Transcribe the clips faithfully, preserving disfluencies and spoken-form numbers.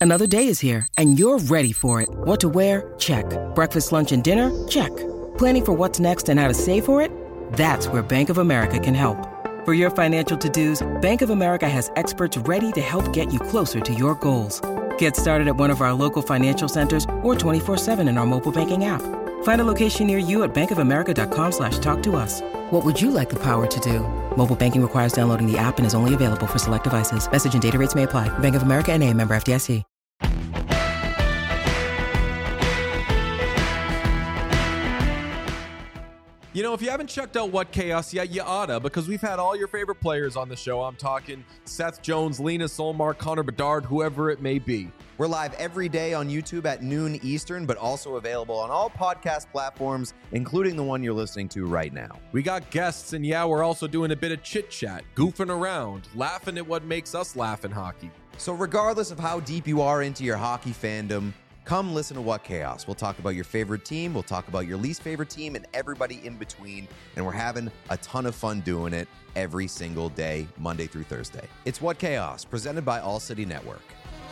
Another day is here, and you're ready for it. What to wear? Check. Breakfast, lunch, and dinner? Check. Planning for what's next and how to save for it? That's where Bank of America can help. For your financial to-dos, Bank of America has experts ready to help get you closer to your goals. Get started at one of our local financial centers or twenty-four seven in our mobile banking app. Find a location near you at bankofamerica.com slash talk to us. What would you like the power to do? Mobile banking requires downloading the app and is only available for select devices. Message and data rates may apply. Bank of America N A, member F D I C. You know, if you haven't checked out What Chaos yet, you oughta, because we've had all your favorite players on the show. I'm talking Seth Jones, Lena Solmark, Connor Bedard, whoever it may be. We're live every day on YouTube at noon Eastern, but also available on all podcast platforms, including the one you're listening to right now. We got guests, and yeah, we're also doing a bit of chit-chat, goofing around, laughing at what makes us laugh in hockey. So regardless of how deep you are into your hockey fandom, come listen to What Chaos. We'll talk about your favorite team, we'll talk about your least favorite team, and everybody in between. And we're having a ton of fun doing it every single day, Monday through Thursday. It's What Chaos, presented by All City Network.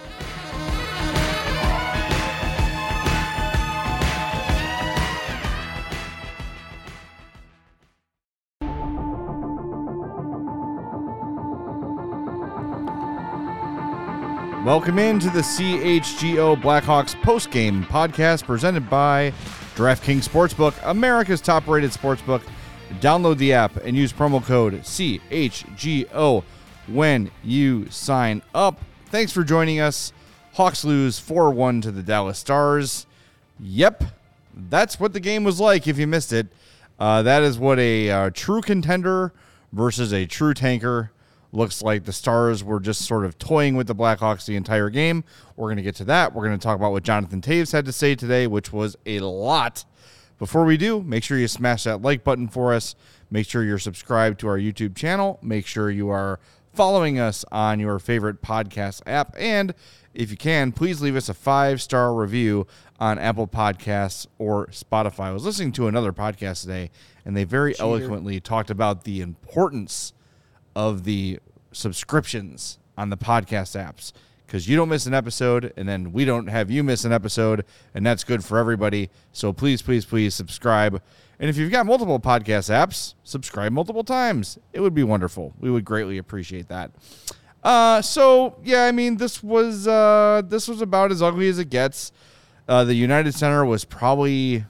Welcome into the C H G O Blackhawks postgame podcast presented by DraftKings Sportsbook, America's top-rated sportsbook. Download the app and use promo code C H G O when you sign up. Thanks for joining us. Hawks lose four one to the Dallas Stars. Yep, that's what the game was like if you missed it. Uh, that is what a uh, true contender versus a true tanker looks like. The Stars were just sort of toying with the Blackhawks the entire game. We're going to get to that. We're going to talk about what Jonathan Toews had to say today, which was a lot. Before we do, make sure you smash that like button for us. Make sure you're subscribed to our YouTube channel. Make sure you are following us on your favorite podcast app. And if you can, please leave us a five-star review on Apple Podcasts or Spotify. I was listening to another podcast today, and they very Cheater. eloquently talked about the importance of the subscriptions on the podcast apps, because you don't miss an episode, and then we don't have you miss an episode, and that's good for everybody. So please, please, please subscribe. And if you've got multiple podcast apps, subscribe multiple times. It would be wonderful. We would greatly appreciate that. Uh, so yeah, I mean, this was uh, this was about as ugly as it gets. Uh, the United Center was probably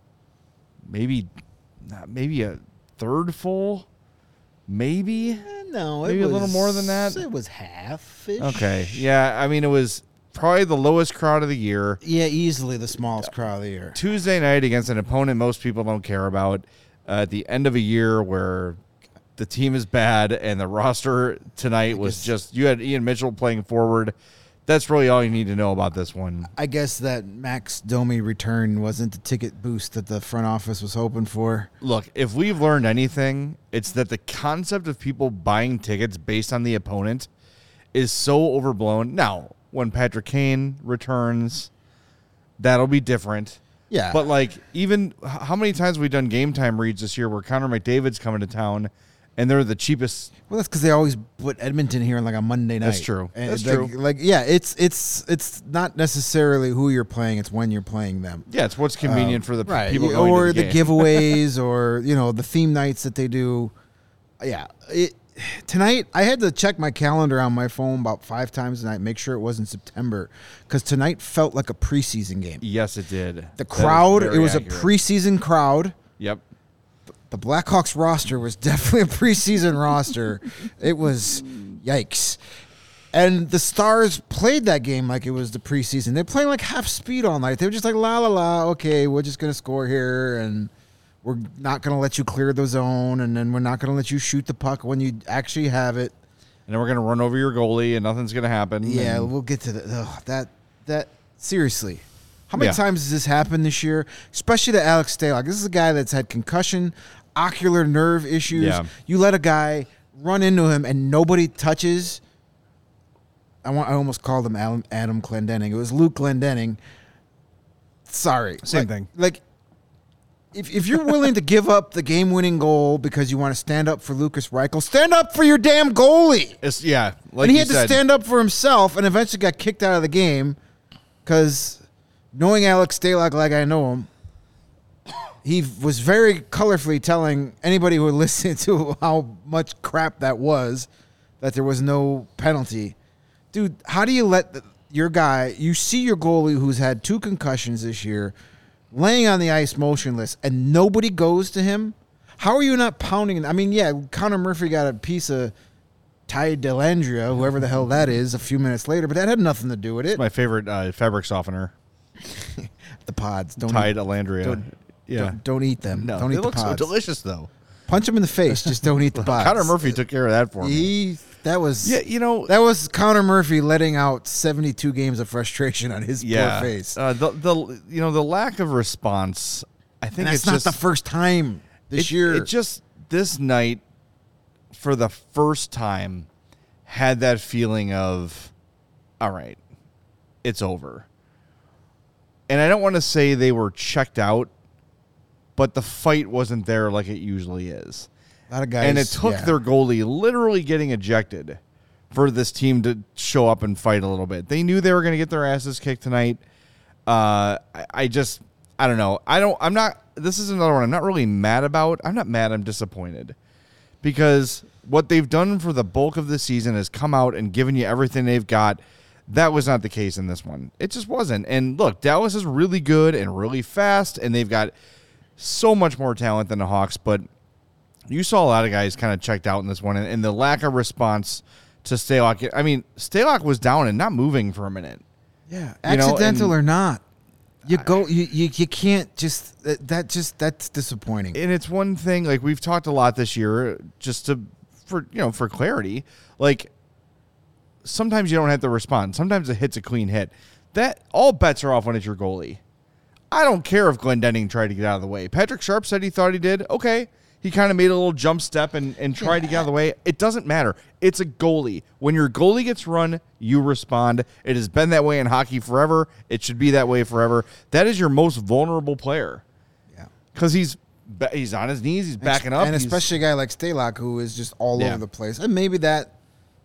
maybe maybe a third full. Maybe? No, it Maybe was, a little more than that? It was half-ish. Okay, yeah, I mean, it was probably the lowest crowd of the year. Yeah, easily the smallest crowd of the year. Tuesday night against an opponent most people don't care about. Uh, at the end of a year where the team is bad and the roster tonight was just, you had Ian Mitchell playing forward. That's really all you need to know about this one. I guess that Max Domi return wasn't the ticket boost that the front office was hoping for. Look, if we've learned anything, it's that the concept of people buying tickets based on the opponent is so overblown. Now, when Patrick Kane returns, that'll be different. Yeah. But, like, even how many times have we done game time reads this year where Connor McDavid's coming to town and they're the cheapest? Well, that's because they always put Edmonton here on like a Monday night. That's true. And that's like, true. Like, yeah, it's it's it's not necessarily who you're playing; it's when you're playing them. Yeah, it's what's convenient um, for the right. people going or to the, the game. giveaways, or you know, the theme nights that they do. Yeah, it, tonight I had to check my calendar on my phone about five times tonight, make sure it wasn't September, because tonight felt like a preseason game. Yes, it did. The crowd, it was accurate. a preseason crowd. Yep. The Blackhawks roster was definitely a preseason roster. It was yikes. And the Stars played that game like it was the preseason. They're playing like half speed all night. They were just like, la, la, la, okay, we're just going to score here, and we're not going to let you clear the zone, and then we're not going to let you shoot the puck when you actually have it. And then we're going to run over your goalie, and nothing's going to happen. Yeah, and we'll get to the, oh, that. That seriously. How many Yeah. times has this happened this year? Especially to Alex Stalock. This is a guy that's had concussion, ocular nerve issues. Yeah. You let a guy run into him and nobody touches. I want. I almost called him Adam, Adam Clendenning. It was Luke Glendenning. Sorry. Same like, thing. Like, if if you're willing to give up the game-winning goal because you want to stand up for Lucas Reichel, stand up for your damn goalie. It's, yeah, like and he you had said, to stand up for himself, and eventually got kicked out of the game because knowing Alex Stalock like I know him, he was very colorfully telling anybody who would listen to how much crap that was, that there was no penalty. Dude, how do you let the, your guy, you see your goalie who's had two concussions this year, laying on the ice motionless, and nobody goes to him? How are you not pounding? I mean, yeah, Connor Murphy got a piece of Ty Dellandrea, whoever the hell that is, a few minutes later, but that had nothing to do with it. It's my favorite uh, fabric softener. The pods. Don't Ty eat, Dellandrea. don't- Yeah. Don't, don't eat them. No, don't they eat the look so pods. delicious, though. Punch him in the face. Just don't eat the pods. Connor Murphy took care of that for me. He that was Yeah, you know, that was Connor Murphy letting out seventy-two games of frustration on his yeah, poor face. Uh, the the you know the lack of response. I think And that's it's not just the first time this it, year. It just this night, for the first time, had that feeling of, all right, it's over. And I don't want to say they were checked out, but the fight wasn't there like it usually is. a lot of guys, And it took yeah. their goalie literally getting ejected for this team to show up and fight a little bit. They knew they were going to get their asses kicked tonight. Uh, I, I just, I don't know. I don't, I'm not, this is another one I'm not really mad about. I'm not mad. I'm disappointed because what they've done for the bulk of the season is come out and given you everything they've got. That was not the case in this one. It just wasn't. And look, Dallas is really good and really fast, and they've got so much more talent than the Hawks, but you saw a lot of guys kind of checked out in this one, and, and the lack of response to Stalock. I mean, Stalock was down and not moving for a minute. Yeah, You know, accidental and- or not, you go. You, you you can't just that, that just that's disappointing. And it's one thing, like we've talked a lot this year, just to for you know for clarity, like sometimes you don't have to respond. Sometimes a hit's a clean hit. That all bets are off when it's your goalie. I don't care if Glenn Denning tried to get out of the way. Patrick Sharp said he thought he did. Okay. He kind of made a little jump step and, and tried to get out of the way. It doesn't matter. It's a goalie. When your goalie gets run, you respond. It has been that way in hockey forever. It should be that way forever. That is your most vulnerable player. Yeah, Because he's he's on his knees. He's backing up. and he's- especially a guy like Stalock who is just all Yeah. over the place. And maybe that,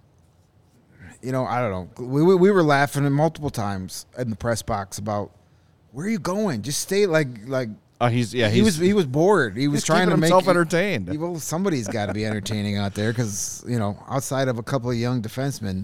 you know, I don't know. We we, we were laughing multiple times in the press box about where are you going? Just stay like like. Uh, he's yeah. He He's, was he was bored. He was he's trying keeping to make himself entertained. Well, somebody's got to be entertaining out there because you know, outside of a couple of young defensemen,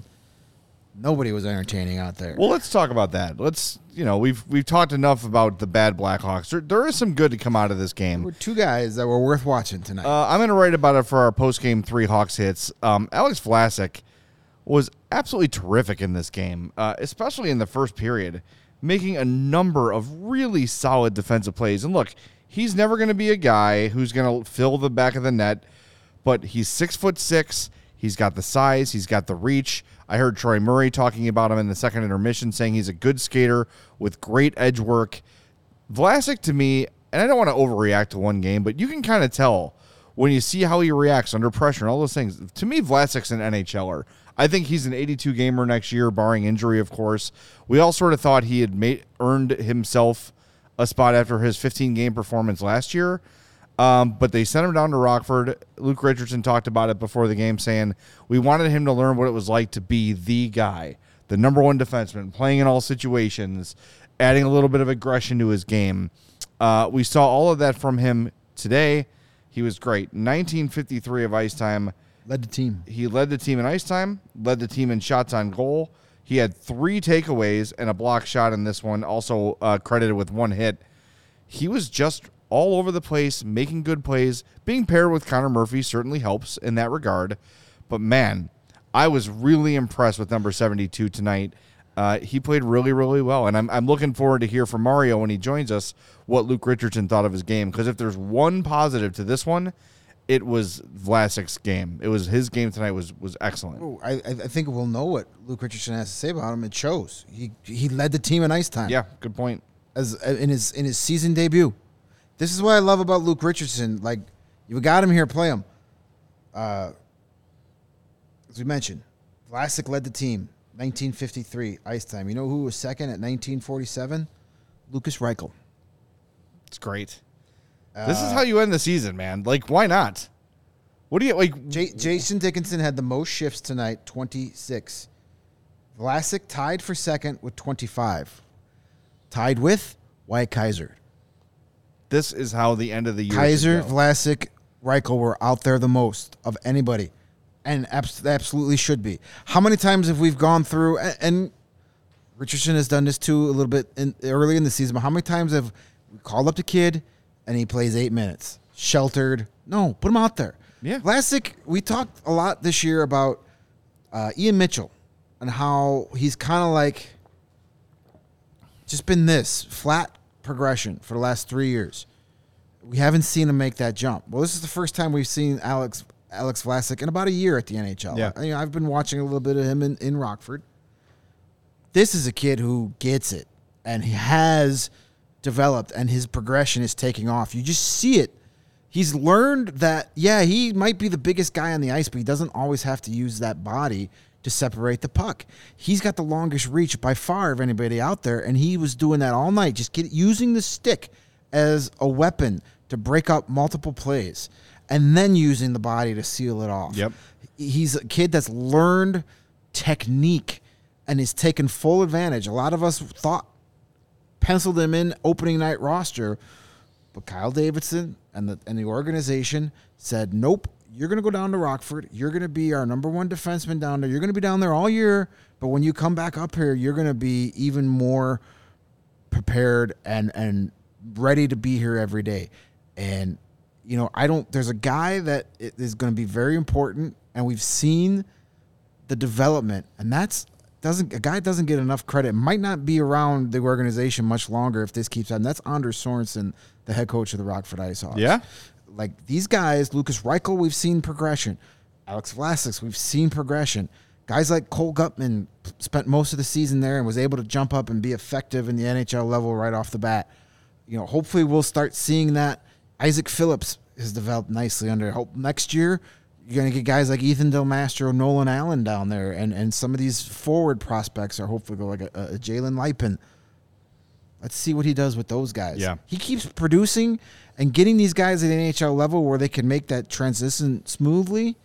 nobody was entertaining out there. Well, let's talk about that. Let's you know we've we've talked enough about the bad Blackhawks. There, there is some good to come out of this There game. were two guys that were worth watching tonight. Uh, I'm going to write about it for our post game three Hawks hits. Um, Alex Vlasic was absolutely terrific in this game, uh, especially in the first period, making a number of really solid defensive plays. And look, he's never going to be a guy who's going to fill the back of the net, but he's six foot six. He's got the size. He's got the reach. I heard Troy Murray talking about him in the second intermission, saying he's a good skater with great edge work. Vlasic, to me, and I don't want to overreact to one game, but you can kind of tell when you see how he reacts under pressure and all those things. To me, Vlasic's an NHLer. I think he's an eighty-two gamer next year, barring injury, of course. We all sort of thought he had made, earned himself a spot after his fifteen-game performance last year. Um, but they sent him down to Rockford. Luke Richardson talked about it before the game, saying we wanted him to learn what it was like to be the guy, the number one defenseman, playing in all situations, adding a little bit of aggression to his game. Uh, we saw all of that from him today. He was great. nineteen fifty-three of ice time. Led the team. He led the team in ice time, led the team in shots on goal. He had three takeaways and a block shot in this one, also uh, credited with one hit. He was just all over the place, making good plays. Being paired with Connor Murphy certainly helps in that regard. But, man, I was really impressed with number seventy-two tonight. Uh, he played really, really well. And I'm, I'm looking forward to hear from Mario when he joins us what Luke Richardson thought of his game. Because if there's one positive to this one, it was Vlasic's game. It was his game tonight was was excellent. Oh, I, I think we'll know what Luke Richardson has to say about him. It shows. He he led the team in ice time. Yeah, good point. As in his in his season debut. This is what I love about Luke Richardson. Like, you got him here, play him. Uh, as we mentioned, Vlasic led the team, nineteen fifty-three ice time. You know who was second at nineteen forty-seven? Lucas Reichel. It's great. This is how you end the season, man. Like, why not? What do you like? J- Jason Dickinson had the most shifts tonight, twenty-six. Vlasic tied for second with twenty-five. Tied with Wyatt Kaiser. This is how the end of the year. Kaiser, should go. Vlasic, Reichel were out there the most of anybody, and abs- absolutely should be. How many times have we gone through? And, and Richardson has done this too a little bit in, early in the season. But how many times have we called up the kid and he plays eight minutes, sheltered? No, put him out there. Yeah. Vlasic, we talked a lot this year about uh, Ian Mitchell and how he's kind of like just been this flat progression for the last three years. We haven't seen him make that jump. Well, this is the first time we've seen Alex Alex Vlasic in about a year at the N H L. Yeah. I, you know, I've been watching a little bit of him in, in Rockford. This is a kid who gets it, and he has developed, and his progression is taking off. You just see it. He's learned that, yeah, he might be the biggest guy on the ice, but he doesn't always have to use that body to separate the puck. He's got the longest reach by far of anybody out there, and he was doing that all night, just get, using the stick as a weapon to break up multiple plays, and then using the body to seal it off. Yep. He's a kid that's learned technique and is taken full advantage. A lot of us thought, penciled him in opening night roster, but Kyle Davidson and the and the organization said, nope, you're going to go down to Rockford. You're going to be our number one defenseman down there. You're going to be down there all year, but when you come back up here, you're going to be even more prepared and and ready to be here every day. And, you know, I don't, there's a guy that is going to be very important, and we've seen the development, and that's, doesn't a guy doesn't get enough credit. Might not be around the organization much longer if this keeps on. That's Anders Sorensen, the head coach of the Rockford IceHogs. Yeah. Like these guys, Lucas Reichel, we've seen progression. Alex Vlasic, we've seen progression. Guys like Cole Gutman spent most of the season there and was able to jump up and be effective in the N H L level right off the bat. You know, hopefully we'll start seeing that. Isaac Phillips has developed nicely under. Hope next year you're going to get guys like Ethan Del Mastro, Nolan Allen down there, and, and some of these forward prospects are hopefully go like a, a Jalen Lipin. Let's see what he does with those guys. Yeah. He keeps producing and getting these guys at the N H L level where they can make that transition smoothly.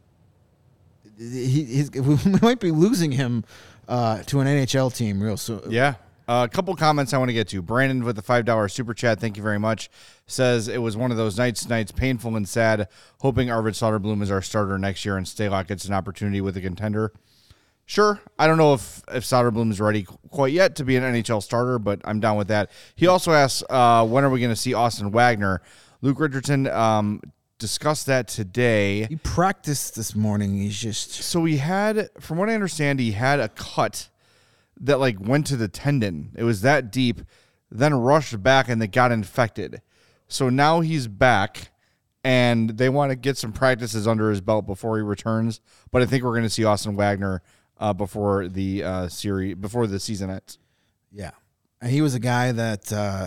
He, he's, we might be losing him uh, to an N H L team real soon. Yeah. Uh, a couple comments I want to get to. Brandon with the five dollar super chat, thank you very much, says it was one of those nights, nights painful and sad, hoping Arvid Soderblom is our starter next year and Stalock gets an opportunity with a contender. Sure, I don't know if, if Soderblom is ready quite yet to be an N H L starter, but I'm down with that. He also asks, uh, when are we going to see Austin Wagner? Luke Richardson um, discussed that today. He practiced this morning. He's just... So he had, from what I understand, he had a cut that like went to the tendon. It was that deep, then rushed back and they got infected. So now he's back and they want to get some practices under his belt before he returns. But I think we're going to see Austin Wagner uh, before the uh, series, before the season ends. Yeah. And he was a guy that uh,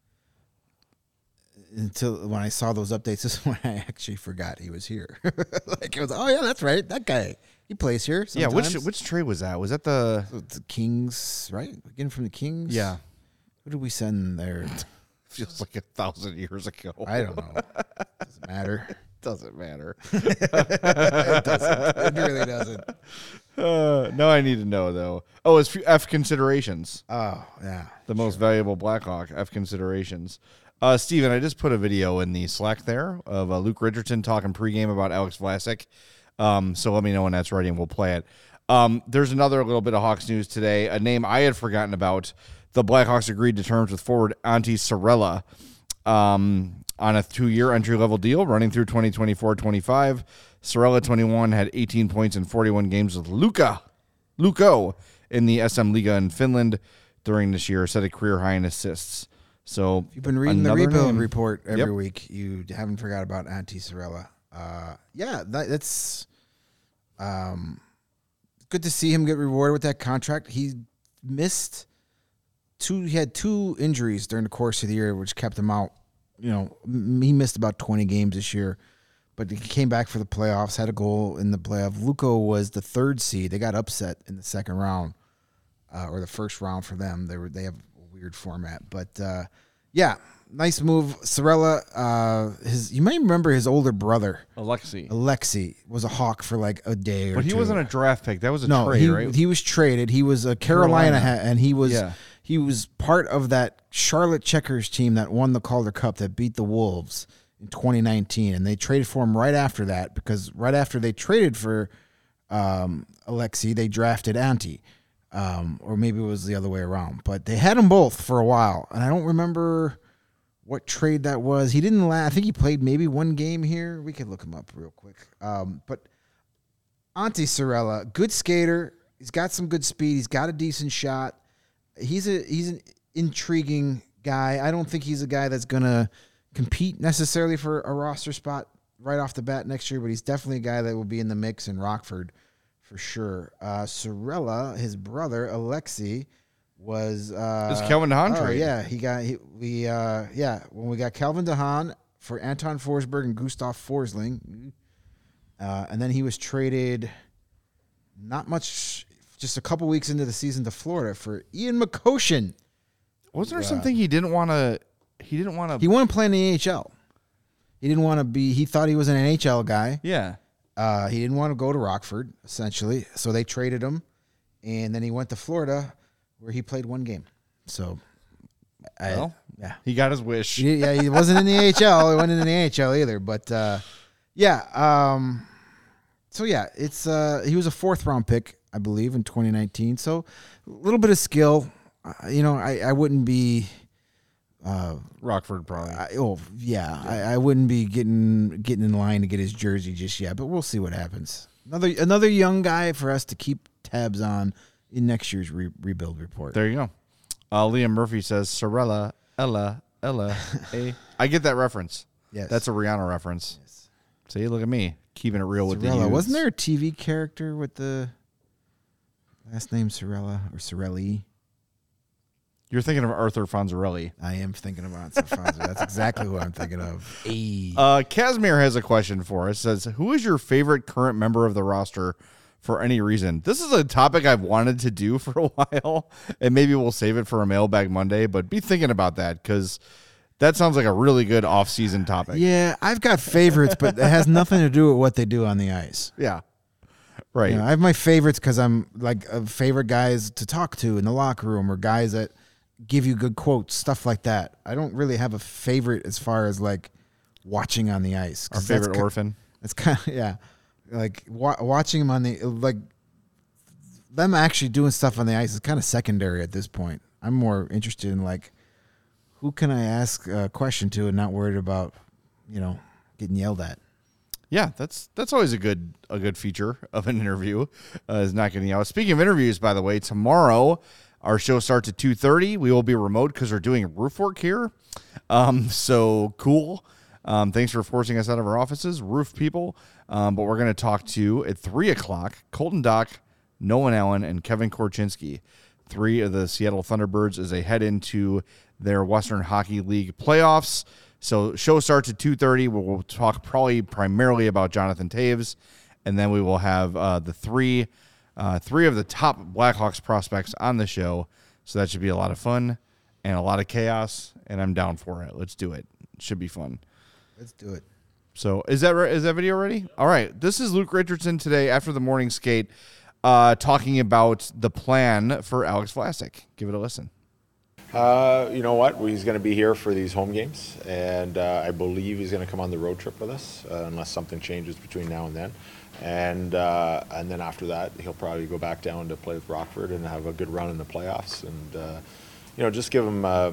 until when I saw those updates, this is when I actually forgot he was here. Like it was, oh yeah, that's right. That guy, he plays here sometimes. Yeah, which which trade was that? Was that the the Kings, right? Again from the Kings? Yeah. Who did we send there? Feels like a thousand years ago. I don't know. Doesn't matter. Doesn't matter. It doesn't. It really doesn't. Uh, no, I need to know though. Oh, it's F considerations. Oh, yeah. The most valuable Blackhawk, F considerations. Uh, Steven, I just put a video in the Slack there of uh, Luke Richardson talking pregame about Alex Vlasic. Um, so let me know when that's ready and we'll play it. Um, there's another little bit of Hawks news today. A name I had forgotten about. The Blackhawks agreed to terms with forward Antti Sarella um, on a two-year entry-level deal running through twenty twenty-four twenty-five. Sarella, twenty-one, had eighteen points in forty-one games with Luka, Luko in the S M Liga in Finland during this year, set a career high in assists. So If you've been reading the another rebuild name. report every Yep. week, you haven't forgot about Antti Sarella. Uh, yeah, that, that's um, good to see him get rewarded with that contract. He missed two. He had two injuries during the course of the year, which kept him out. You know, m- he missed about twenty games this year, but he came back for the playoffs. Had a goal in the playoff. Luko was the third seed. They got upset in the second round, uh, or the first round for them. They were they have a weird format, but uh, yeah, nice move. Sorella, uh, his you might remember his older brother, Alexi. Alexi, was a Hawk for like a day or But he two. wasn't a draft pick. That was a no, trade, he, right? he was traded. He was a Carolina, Carolina. ha- and he was Yeah. he was part of that Charlotte Checkers team that won the Calder Cup that beat the Wolves in twenty nineteen, and they traded for him right after that because right after they traded for um, Alexi, they drafted Ante. Um, or maybe it was the other way around. But they had them both for a while, and I don't remember what trade that was. He didn't last. I think he played maybe one game here. We could look him up real quick. Um, but Ante Sorella, good skater. He's got some good speed. He's got a decent shot. He's a he's an intriguing guy. I don't think he's a guy that's gonna compete necessarily for a roster spot right off the bat next year, but he's definitely a guy that will be in the mix in Rockford. For sure. Uh, Sorella, his brother, Alexi, was... Uh, This Calvin DeHaan oh, trade. yeah. He got... He, we, uh, yeah, when we got Calvin DeHaan for Anton Forsberg and Gustav Forsling, uh, and then he was traded not much, just a couple weeks into the season to Florida for Ian McCoshen. Wasn't there something he didn't want to... He didn't want to... He wanted to play in the A H L. He didn't want to be... He thought he was an N H L guy. Yeah. Uh, he didn't want to go to Rockford, essentially, so they traded him, and then he went to Florida, where he played one game. So, I, Well, yeah, he got his wish. he, yeah, he wasn't in the A H L. He wasn't in the A H L either. But uh, yeah, um, so yeah, it's uh, he was a fourth round pick, I believe, in twenty nineteen. So a little bit of skill. Uh, you know, I, I wouldn't be. Uh, Rockford, probably. I, oh yeah, I, I wouldn't be getting getting in line to get his jersey just yet, but we'll see what happens. Another another young guy for us to keep tabs on in next year's re- rebuild report. There you go. Uh, Liam Murphy says, Sorella, Ella, Ella, A. I get that reference. Yes, That's a Rihanna reference. Yes. See, look at me, keeping it real with the Sorella. youths. Wasn't there a T V character with the last name Sorella or Sorelli? You're thinking of Arthur Fonzarelli. I am thinking about Fonzo. That's exactly what I'm thinking of. Hey. Uh, Casimir has a question for us. Says, who is your favorite current member of the roster for any reason? This is a topic I've wanted to do for a while, and maybe we'll save it for a Mailbag Monday, but be thinking about that because that sounds like a really good off-season topic. Yeah, I've got favorites, but it has nothing to do with what they do on the ice. Yeah. Right. You know, I have my favorites because I'm like uh, favorite guys to talk to in the locker room or guys that give you good quotes, stuff like that. I don't really have a favorite as far as like watching on the ice. Our 'cause that's favorite ki- orphan. It's kind of, yeah, like wa- watching them on the, like them actually doing stuff on the ice is kind of secondary at this point. I'm more interested in like, who can I ask a question to and not worried about, you know, getting yelled at. Yeah, that's that's always a good a good feature of an interview. Uh, is not getting out. Speaking of interviews, by the way, tomorrow our show starts at two thirty. We will be remote because we're doing roof work here. Um, so cool. Um, thanks for forcing us out of our offices, roof people. Um, but we're going to talk to at three o'clock Colton Dock, Nolan Allen, and Kevin Korchinski, three of the Seattle Thunderbirds, as they head into their Western Hockey League playoffs. So show starts at two thirty. We'll, we'll talk probably primarily about Jonathan Taves, and then we will have uh, the three uh, three of the top Blackhawks prospects on the show. So that should be a lot of fun and a lot of chaos, and I'm down for it. Let's do it. It should be fun. Let's do it. So is that re- is that video ready? All right. This is Luke Richardson today after the morning skate uh, talking about the plan for Alex Vlasic. Give it a listen. Uh, you know what? He's going to be here for these home games, and uh, I believe he's going to come on the road trip with us, uh, unless something changes between now and then. And uh, and then after that, he'll probably go back down to play with Rockford and have a good run in the playoffs, and uh, you know, just give him uh,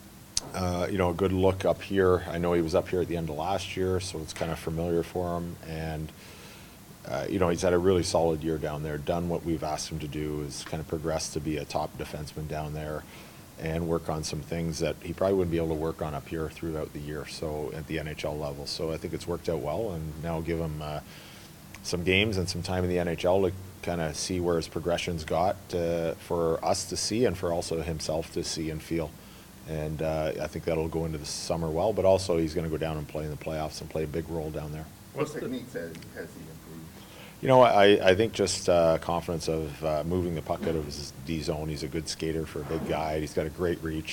uh, you know, a good look up here. I know he was up here at the end of last year, so it's kind of familiar for him, and uh, you know, he's had a really solid year down there. Done what we've asked him to do, is kind of progress to be a top defenseman down there, and work on some things that he probably wouldn't be able to work on up here throughout the year, so at the N H L level. So I think it's worked out well, and now give him uh, some games and some time in the N H L to kind of see where his progression's got uh, for us to see and for also himself to see and feel. And uh, I think that'll go into the summer well, but also he's going to go down and play in the playoffs and play a big role down there. What techniques has, has he improved? You know, I, I think just uh, confidence of uh, moving the puck out of his D zone. He's a good skater for a big guy. He's got a great reach.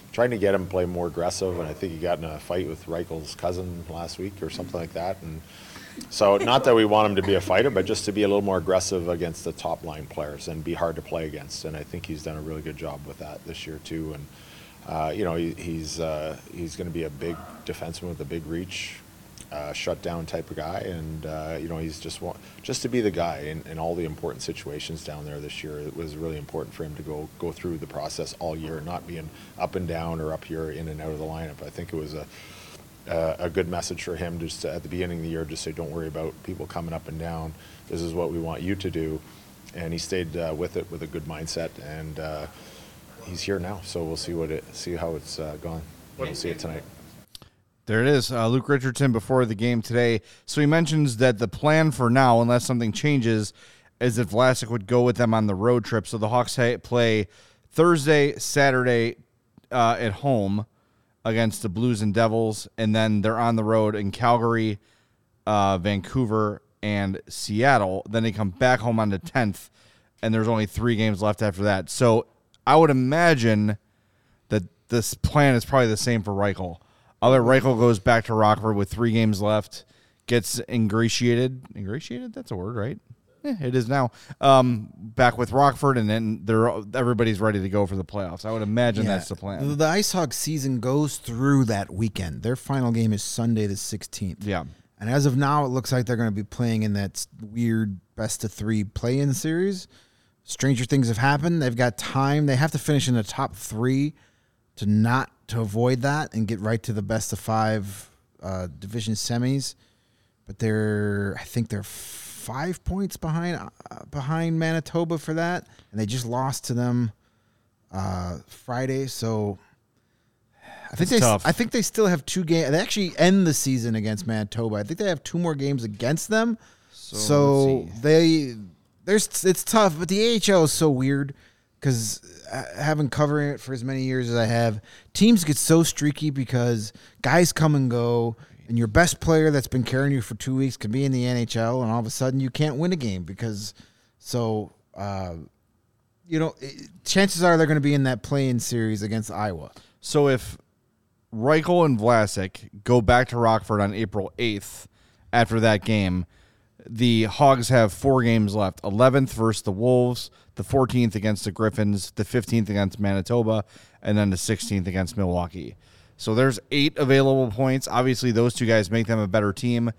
trying to get him to play more aggressive, and I think he got in a fight with Reichel's cousin last week or something like that. And so not that we want him to be a fighter, but just to be a little more aggressive against the top line players and be hard to play against. And I think he's done a really good job with that this year too. And uh, you know, he, he's uh, he's going to be a big defenseman with a big reach, uh, shutdown type of guy. And uh, you know, he's just want, just to be the guy in, in all the important situations down there this year. It was really important for him to go go through the process all year, not being up and down or up here in and out of the lineup. I think it was a Uh, a good message for him just to, at the beginning of the year, just say, don't worry about people coming up and down. This is what we want you to do. And he stayed uh, with it with a good mindset, and uh, he's here now. So we'll see what it, see how it's uh, gone. We'll see it tonight. There it is. Uh, Luke Richardson before the game today. So he mentions that the plan for now, unless something changes, is that Vlasic would go with them on the road trip. So the Hawks ha- play Thursday, Saturday uh, at home against the Blues and Devils, and then they're on the road in Calgary, uh, Vancouver, and Seattle. Then they come back home on the tenth, and there's only three games left after that. So I would imagine that this plan is probably the same for Reichel. I'll bet Reichel goes back to Rockford with three games left, gets ingratiated. Ingratiated? That's a word, right? Yeah, it is now. Um, back with Rockford, and then they're everybody's ready to go for the playoffs. I would imagine Yeah. that's the plan. The, the Ice Hawks season goes through that weekend. Their final game is Sunday the sixteenth. Yeah. And as of now, it looks like they're going to be playing in that weird best of three play-in series. Stranger things have happened. They've got time. They have to finish in the top three to not to avoid that and get right to the best of five uh, division semis. But they're, I think they're five points behind uh, behind Manitoba for that, and they just lost to them uh, Friday. So I think It's they tough. I think they still have two games. They actually end the season against Manitoba. I think they have two more games against them. So, So, let's see. they there's it's tough, but the A H L is so weird because having covering it for as many years as I have, teams get so streaky because guys come and go. And your best player that's been carrying you for two weeks can be in the N H L, and all of a sudden you can't win a game because, so, uh, you know, it, chances are they're going to be in that play-in series against Iowa. So if Reichel and Vlasic go back to Rockford on April eighth after that game, the Hogs have four games left. eleventh versus the Wolves, the fourteenth against the Griffins, the fifteenth against Manitoba, and then the sixteenth against Milwaukee. So there's eight available points. Obviously, those two guys make them a better team.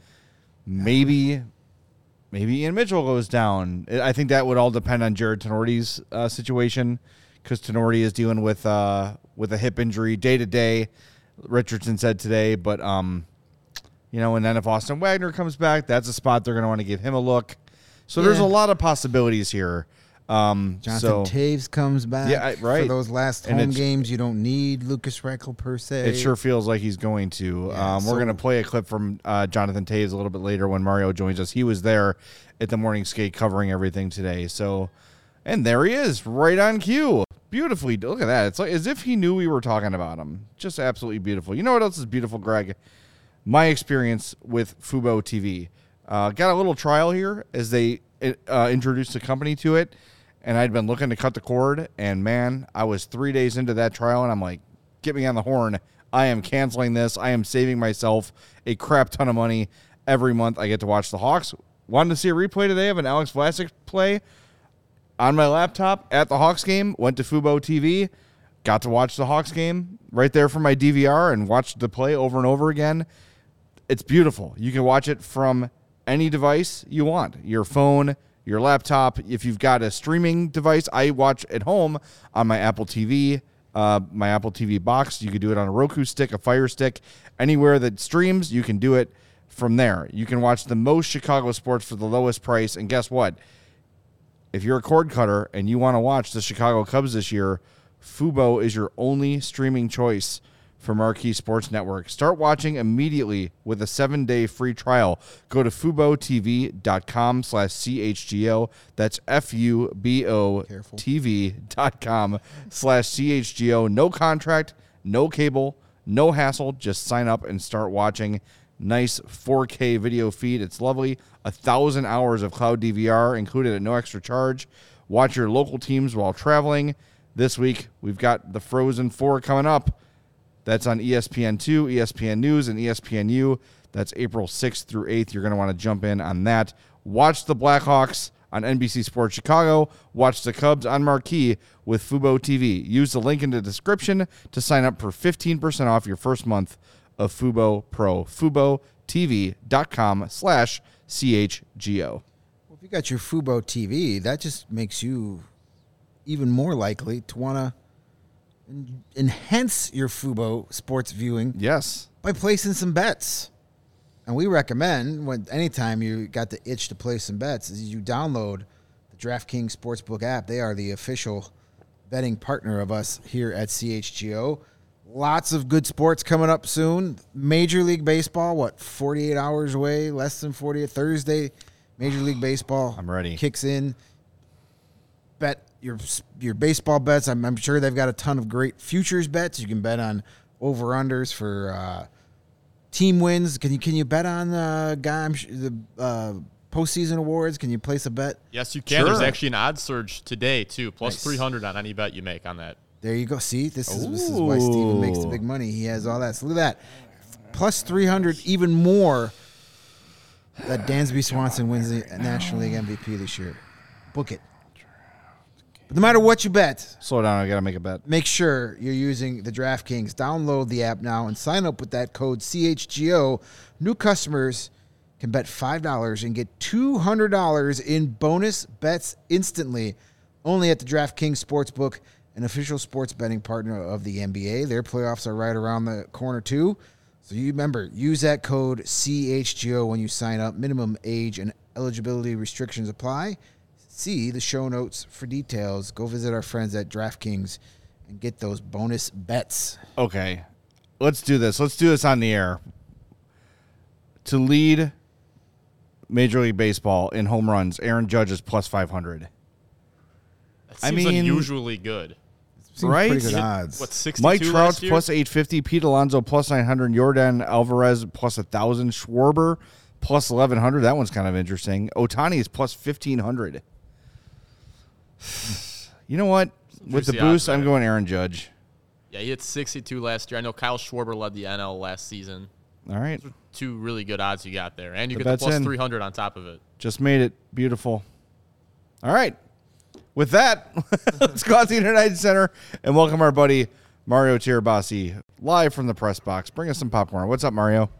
Maybe maybe Ian Mitchell goes down. I think that would all depend on Jared Tenorti's uh, situation because Tenorti is dealing with uh, with a hip injury day to day, Richardson said today. But, um, you know, and then if Austin Wagner comes back, that's a spot they're going to want to give him a look. So there's a Yeah. lot of possibilities here. Um, Jonathan so Taves comes back Yeah, I- right. for those last And home it's- games. You don't need Lucas Reichel per se. It sure feels like he's going to. Yeah, um, we're so- going to play a clip from uh, Jonathan Taves a little bit later when Mario joins us. He was there at the morning skate covering everything today. So, and there he is, right on cue. Beautifully. Look at that. It's like as if he knew we were talking about him. Just absolutely beautiful. You know what else is beautiful, Greg? My experience with Fubo T V. Uh, got a little trial here as they uh, introduced the company to it. And I'd been looking to cut the cord, and man, I was three days into that trial, and I'm like, get me on the horn. I am canceling this. I am saving myself a crap ton of money every month. I get to watch the Hawks. Wanted to see a replay today of an Alex Vlasic play on my laptop at the Hawks game. Went to Fubo T V, got to watch the Hawks game right there from my D V R and watched the play over and over again. It's beautiful. You can watch it from any device you want, your phone, your laptop. If you've got a streaming device, I watch at home on my Apple T V, uh, my Apple T V box. You can do it on a Roku stick, a Fire Stick, anywhere that streams, you can do it from there. You can watch the most Chicago sports for the lowest price. And guess what? If you're a cord cutter and you want to watch the Chicago Cubs this year, Fubo is your only streaming choice for Marquee Sports Network. Start watching immediately with a seven-day free trial. Go to FuboTV.com slash CHGO. That's F-U-B-O T-V dot com slash CHGO. No contract, no cable, no hassle. Just sign up and start watching. Nice four K video feed. It's lovely. A thousand hours of cloud D V R included at no extra charge. Watch your local teams while traveling. This week, we've got the Frozen Four coming up. That's on E S P N two, E S P N News, and E S P N U. That's April sixth through eighth. You're going to want to jump in on that. Watch the Blackhawks on N B C Sports Chicago. Watch the Cubs on Marquee with Fubo T V. Use the link in the description to sign up for fifteen percent off your first month of Fubo Pro. FuboTV.com slash CHGO. Well, if you got your Fubo T V, that just makes you even more likely to want to en- enhance your Fubo sports viewing Yes. by placing some bets. And we recommend, when anytime you got the itch to play some bets, is you download the DraftKings Sportsbook app. They are the official betting partner of us here at C H G O. Lots of good sports coming up soon. Major League Baseball, what, forty-eight hours away, less than forty-eight. Thursday, Major League Baseball I'm ready. kicks in. Bet your your baseball bets. I'm, I'm sure they've got a ton of great futures bets. You can bet on over-unders for uh, team wins. Can you can you bet on uh, guy, I'm sure, the uh, postseason awards? Can you place a bet? Yes, you can. Sure. There's actually an odds surge today, too. Plus Nice. three hundred on any bet you make on that. There you go. See, this is this is why Steven makes the Ooh. big money. He has all that. So look at that. Plus three hundred, even more, that Dansby Swanson wins the National League M V P this year. Book it. But no matter what you bet, Slow down. I got to make a bet. make sure you're using the DraftKings. Download the app now and sign up with that code C H G O. New customers can bet five dollars and get two hundred dollars in bonus bets instantly. Only at the DraftKings Sportsbook, an official sports betting partner of the N B A. Their playoffs are right around the corner, too. So you remember, use that code C H G O when you sign up. Minimum age and eligibility restrictions apply. See the show notes for details. Go visit our friends at DraftKings and get those bonus bets. Okay. Let's do this. Let's do this on the air. To lead Major League Baseball in home runs, Aaron Judge is plus five hundred. That I seems mean- unusually good. Seems Right? Pretty good Is it- odds. What, sixty-two Mike Trout's last year? plus eight fifty, Pete Alonso plus nine hundred, Jordan Alvarez plus one thousand, Schwarber plus eleven hundred. That one's kind of interesting. Otani is plus fifteen hundred. You know what? With the juicy boost, odds I'm there. going Aaron Judge. Yeah, he hit sixty-two last year. I know Kyle Schwarber led the N L last season. All right. Two really good odds you got there. And you The get the bet's plus in. three hundred on top of it. Just made it. Beautiful. All right. With that, let's go out to the United Center and welcome our buddy Mario Tirabassi live from the press box. Bring us some popcorn. What's up, Mario?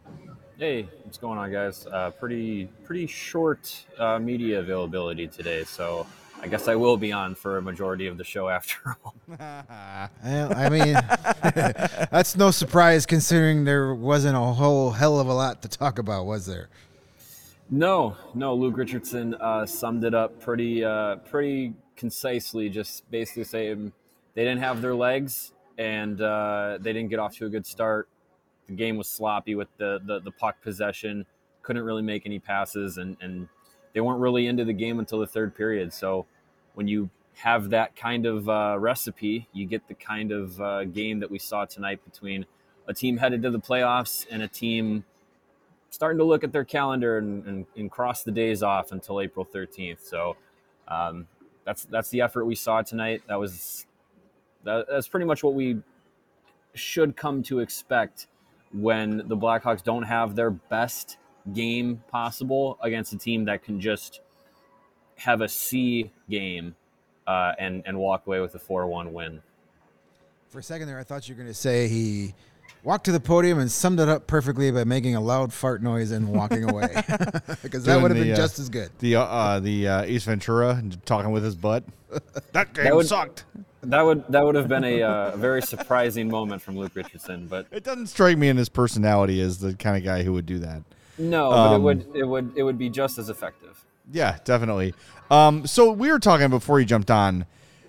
Hey, what's going on, guys? Uh, pretty pretty short uh, media availability today, so I guess I will be on for a majority of the show after all. I I mean, that's no surprise considering there wasn't a whole hell of a lot to talk about, was there? No, no, Luke Richardson uh, summed it up pretty uh, pretty concisely, just basically saying they didn't have their legs and uh, they didn't get off to a good start. The game was sloppy with the, the, the puck possession, couldn't really make any passes, and, and they weren't really into the game until the third period. So when you have that kind of uh, recipe, you get the kind of uh, game that we saw tonight between a team headed to the playoffs and a team starting to look at their calendar and, and, and cross the days off until April thirteenth. So um, that's that's the effort we saw tonight. That was that, that's pretty much what we should come to expect when the Blackhawks don't have their best game possible against a team that can just have a C game uh, and and walk away with a four one win. For a second there, I thought you were going to say he walked to the podium and summed it up perfectly by making a loud fart noise and walking away, because that Doing would have been the, uh, just as good. The uh, uh, the uh, Ace Ventura talking with his butt. That game That would- sucked. That would that would have been a uh, very surprising moment from Luke Richardson, but It doesn't strike me in his personality as the kind of guy who would do that. no, but Um, it would it would it would be just as effective. Yeah, definitely. Um, so we were talking before you jumped on.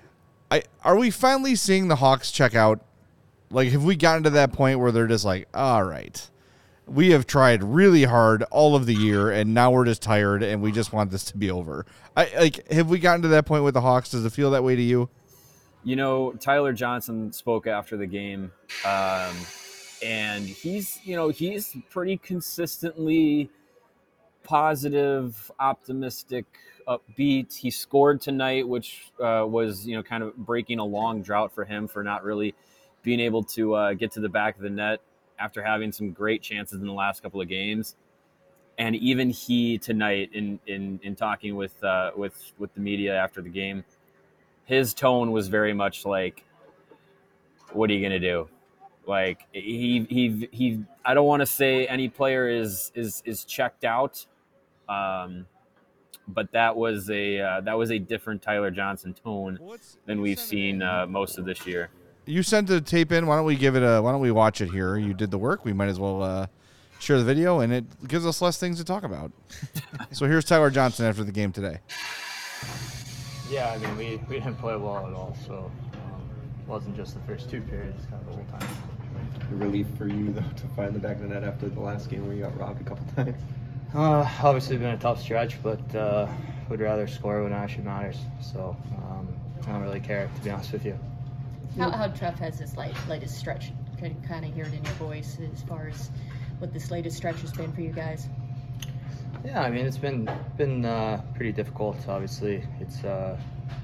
I are we finally seeing the Hawks check out? Like, have we gotten to that point where they're just like, all right, we have tried really hard all of the year, and now we're just tired, and we just want this to be over? I like, have we gotten to that point with the Hawks? Does it feel that way to you? You know, Tyler Johnson spoke after the game, um, and he's, you know, he's pretty consistently positive, optimistic, upbeat. He scored tonight, which uh, was, you know, kind of breaking a long drought for him for not really being able to uh, get to the back of the net after having some great chances in the last couple of games. And even he tonight, in in, in talking with uh, with with the media after the game, his tone was very much like, "What are you gonna do?" Like he he he. I don't want to say any player is is is checked out. Um, But that was a uh, that was a different Tyler Johnson tone than we've seen uh, most of this year. You sent the tape in. Why don't we give it a? Why don't we watch it here? You did the work. We might as well uh, share the video, and it gives us less things to talk about. So here's Tyler Johnson after the game today. Yeah, I mean we, we didn't play well at all, so um, it wasn't just the first two periods, kind of the whole time. A relief for you though to find the back of the net after the last game where you got robbed a couple times. Uh, obviously been a tough stretch, but uh, would rather score when it actually matters. So um, I don't really care, to be honest with you. How, how tough has this like, latest stretch? Can kind of hear it in your voice as far as what this latest stretch has been for you guys. Yeah, I mean it's been been uh, pretty difficult. Obviously, it's uh,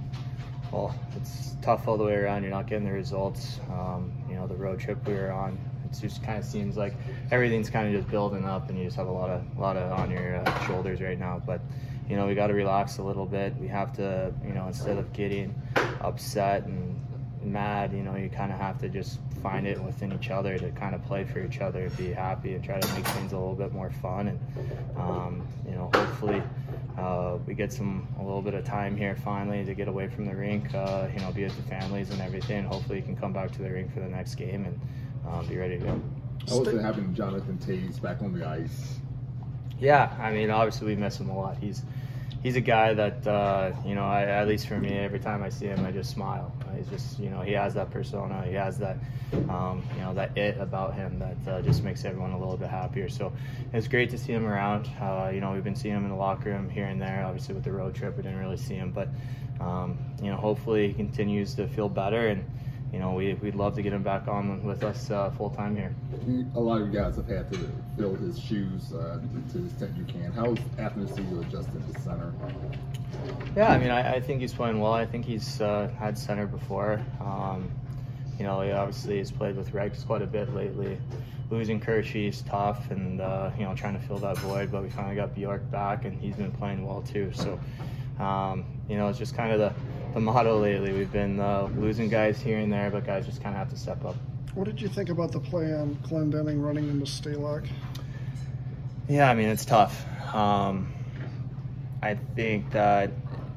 well, it's tough all the way around. You're not getting the results. Um, you know, the road trip we were on. It just kind of seems like everything's kind of just building up, and you just have a lot of a lot of on your uh, shoulders right now. But you know, we got to relax a little bit. We have to, you know, instead of getting upset and mad, you know, you kind of have to just find it within each other to kind of play for each other, be happy, and try to make things a little bit more fun. And um, you know, hopefully uh, we get some a little bit of time here finally to get away from the rink. Uh, you know, be with the families and everything. Hopefully, you can come back to the rink for the next game and uh, be ready to go. How was it having Jonathan Toews back on the ice? Yeah, I mean, obviously we miss him a lot. He's he's a guy that, uh, you know, I, at least for me, every time I see him, I just smile. He's just, you know, he has that persona. He has that, um, you know, that it about him that uh, just makes everyone a little bit happier. So it's great to see him around. Uh, you know, we've been seeing him in the locker room here and there. Obviously with the road trip, we didn't really see him. But, um, you know, hopefully he continues to feel better. And, you know, we, we'd love to get him back on with us uh, full-time here. A lot of you guys have had to fill his shoes uh, to the extent you can. How's Athanasiu adjusted to center? Yeah, I mean, I, I think he's playing well. I think he's uh, had center before. Um, you know, he obviously has played with Regs quite a bit lately. Losing Kershey is tough, and, uh, you know, trying to fill that void, but we finally got Bjork back, and he's been playing well too. So, um, you know, it's just kind of the, the motto lately. We've been uh, losing guys here and there, but guys just kind of have to step up. What did you think about the play on Clendenning running into Stalock? Yeah, I mean, it's tough. Um, I think that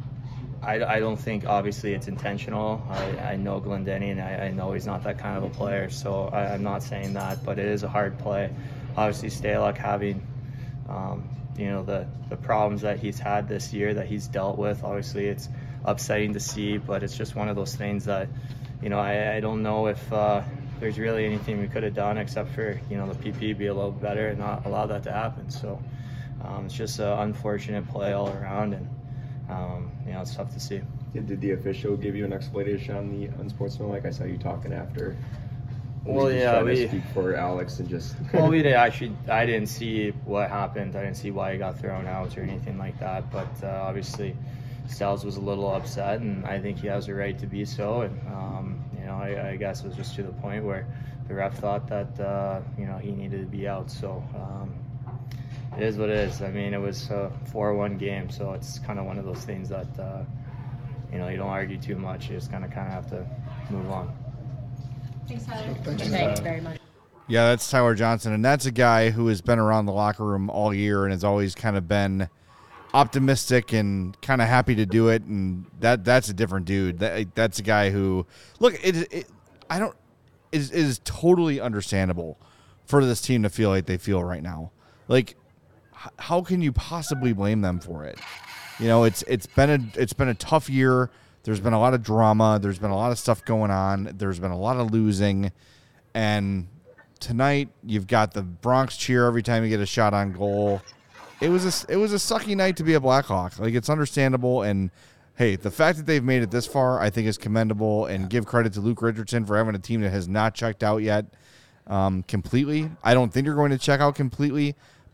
I, I don't think, obviously, it's intentional. I, I know Glendenning, and I, I know he's not that kind of a player, so I, I'm not saying that, but it is a hard play. Obviously, Stalock having, um, you know, the, the problems that he's had this year that he's dealt with, obviously it's upsetting to see, but it's just one of those things that, you know, I, I don't know if uh, there's really anything we could have done except for, you know, the P P be a little better and not allow that to happen. So um, it's just an unfortunate play all around, and, um, you know, it's tough to see. Did, did the official give you an explanation on the unsportsmanlike? I saw you talking after. Well, yeah, we speak for Alex and just. Well, we did actually. I didn't see what happened. I didn't see why he got thrown out or anything like that. But uh, obviously, Styles was a little upset, and I think he has a right to be so. And um, you know, I, I guess it was just to the point where the ref thought that uh, you know he needed to be out. So um, it is what it is. I mean, it was a four one game, so it's kind of one of those things that uh, you know you don't argue too much. You just kind of kind of have to move on. Thanks, Tyler. Thanks, Thanks very much. Yeah, that's Tyler Johnson, and that's a guy who has been around the locker room all year and has always kind of been optimistic and kind of happy to do it. And that that's a different dude. That that's a guy who, look, it, it I don't it is, it is totally understandable for this team to feel like they feel right now. Like, h- how can you possibly blame them for it? You know, it's it's been a it's been a tough year. There's been a lot of drama. There's been a lot of stuff going on. There's been a lot of losing. And tonight, you've got the Bronx cheer every time you get a shot on goal. It was a, it was a sucky night to be a Blackhawk. Like, it's understandable. And, hey, the fact that they've made it this far, I think, is commendable. And give credit to Luke Richardson for having a team that has not checked out yet um, completely. I don't think they're going to check out completely.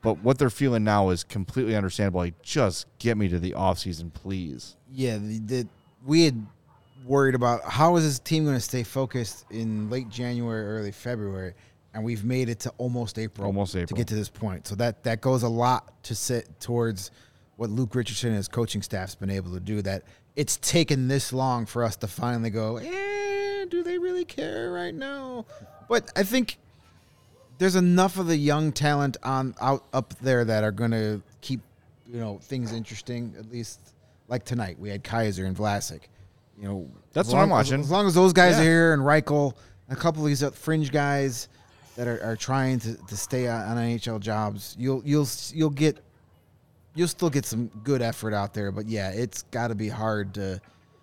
But what they're feeling now is completely understandable. Like, just get me to the offseason, please. Yeah, the, the, we had worried about how is this team going to stay focused in late January, early February, and we've made it to almost April, almost April to get to this point. So that, that goes a lot to sit towards what Luke Richardson and his coaching staff's been able to do, that it's taken this long for us to finally go, eh, do they really care right now? But I think there's enough of the young talent on out up there that are going to keep, you know, things interesting. At least like tonight, we had Kaiser and Vlasic. You know, that's as what long, I'm watching. As, as long as those guys yeah. are here and Reichel, a couple of these fringe guys that are, are trying to, to stay on, on N H L jobs, you'll you'll you'll get you'll still get some good effort out there. But yeah, it's got to be hard to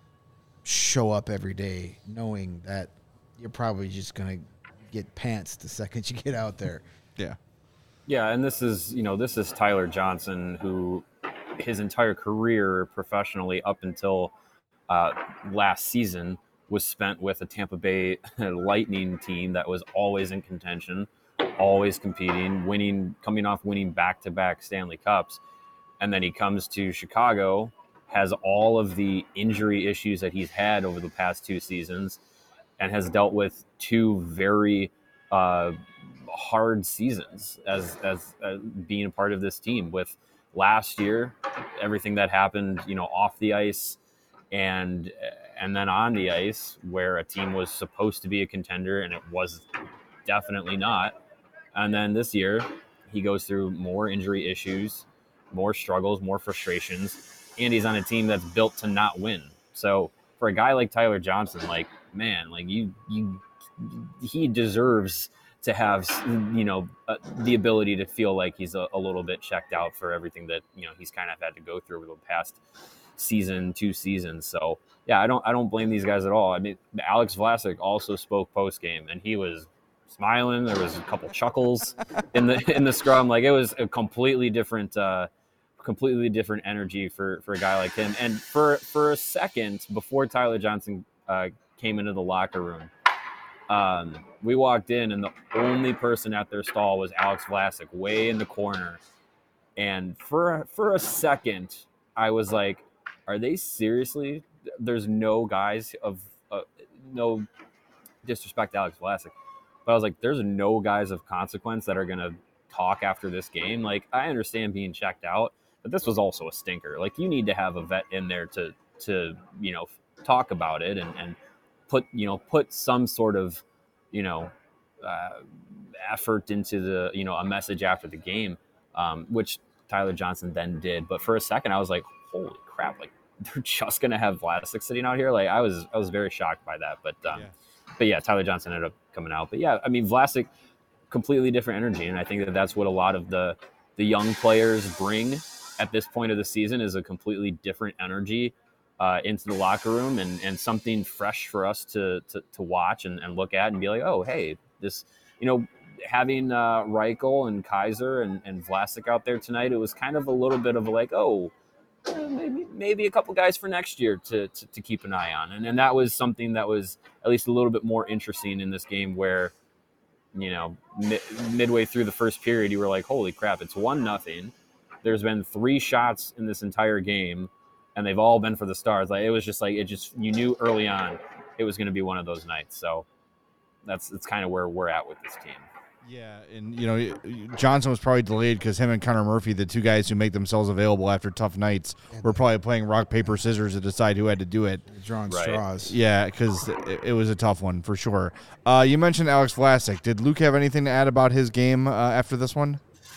show up every day knowing that you're probably just gonna get pants the second you get out there. Yeah. Yeah, and this is, you know, this is Tyler Johnson, who his entire career professionally up until uh, last season was spent with a Tampa Bay Lightning team that was always in contention, always competing, winning, coming off winning back-to-back Stanley Cups. And then he comes to Chicago, has all of the injury issues that he's had over the past two seasons, and has dealt with two very uh, hard seasons as, as as being a part of this team. With last year, everything that happened, you know, off the ice and and then on the ice, where a team was supposed to be a contender and it was definitely not. And then this year, he goes through more injury issues, more struggles, more frustrations, and he's on a team that's built to not win. So for a guy like Tyler Johnson, like, man, like you, you, he deserves to have, you know, uh, the ability to feel like he's a, a little bit checked out for everything that, you know, he's kind of had to go through over the past season, two seasons. So yeah, I don't, I don't blame these guys at all. I mean, Alex Vlasic also spoke post game, and he was smiling. There was a couple chuckles in the in the scrum. Like, it was a completely different, uh, completely different energy for for a guy like him. And for for a second before Tyler Johnson uh, came into the locker room, um, we walked in, and the only person at their stall was Alex Vlasic, way in the corner. And for for a second, I was like, "Are they seriously? There's no guys of uh, no disrespect to Alex Vlasic, but I was like, there's no guys of consequence that are gonna talk after this game. Like, I understand being checked out, but this was also a stinker. Like, you need to have a vet in there to to you know talk about it and and put you know put some sort of you know uh, effort into the you know a message after the game, um, which Tyler Johnson then did. But for a second, I was like, holy crap! Like, they're just gonna have Vlasic sitting out here. Like, I was I was very shocked by that. But um, yeah. but yeah, Tyler Johnson ended up coming out. But yeah, I mean, Vlasic, completely different energy, and I think that that's what a lot of the the young players bring at this point of the season, is a completely different energy uh, into the locker room, and, and something fresh for us to to, to watch and, and look at and be like, oh, hey, this, you know, having uh, Reichel and Kaiser and, and Vlasic out there tonight, it was kind of a little bit of a like, oh, maybe maybe a couple guys for next year to, to, to keep an eye on. And, and that was something that was at least a little bit more interesting in this game, where, you know, mid, midway through the first period, you were like, holy crap, it's one nothing. There's been three shots in this entire game, and they've all been for the Stars. Like, it was just like, it just, you knew early on it was going to be one of those nights. So that's, that's kind of where we're at with this team. Yeah, and, you know, Johnson was probably delayed because him and Connor Murphy, the two guys who make themselves available after tough nights, were probably playing rock, paper, scissors to decide who had to do it. Drawing Right. straws. Yeah, because it, it was a tough one for sure. Uh, you mentioned Alex Vlasic. Did Luke have anything to add about his game uh, after this one?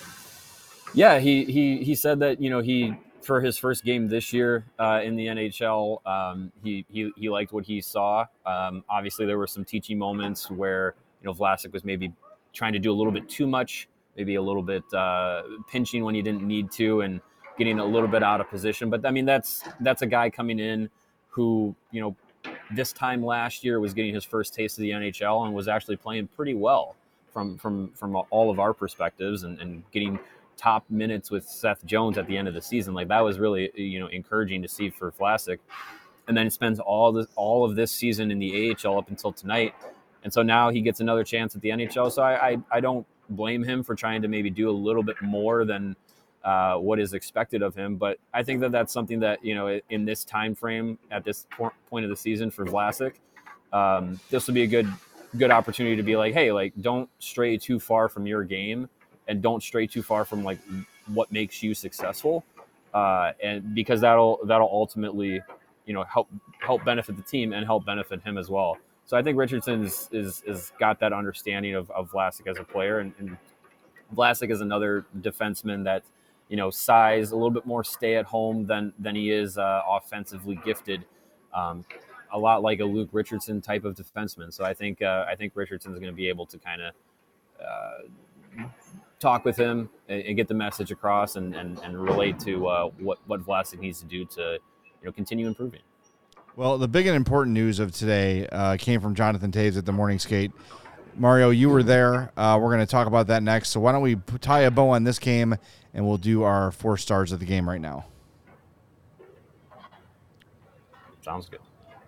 Yeah, he he he said that, you know, he, for his first game this year uh, in the N H L, um, he, he he liked what he saw. Um, obviously, there were some teaching moments where, you know, Vlasic was maybe trying to do a little bit too much, maybe a little bit uh, pinching when he didn't need to, and getting a little bit out of position. But I mean, that's that's a guy coming in who, you know, this time last year was getting his first taste of the N H L and was actually playing pretty well from from from all of our perspectives, and, and getting top minutes with Seth Jones at the end of the season. Like, that was really, you know, encouraging to see for Vlasic. And then spends all the all of this season in the A H L up until tonight. And so now he gets another chance at the N H L. So I, I, I don't blame him for trying to maybe do a little bit more than uh, what is expected of him. But I think that that's something that, you know, in this time frame at this point of the season for Vlasic, um, this will be a good good opportunity to be like, hey, like, don't stray too far from your game and don't stray too far from like what makes you successful. Uh, and because that'll that'll ultimately, you know, help help benefit the team and help benefit him as well. So I think Richardson is is, is got that understanding of, of Vlasic as a player, and, and Vlasic is another defenseman that, you know, size, a little bit more stay at home than than he is uh, offensively gifted, um, a lot like a Luke Richardson type of defenseman. So I think uh, I think Richardson is going to be able to kind of uh, talk with him and, and get the message across and, and, and relate to uh, what what Vlasic needs to do to, you know, continue improving. Well, the big and important news of today uh, came from Jonathan Toews at the morning skate. Mario, you were there. Uh, we're going to talk about that next. So why don't we tie a bow on this game, and we'll do our four stars of the game right now. Sounds good.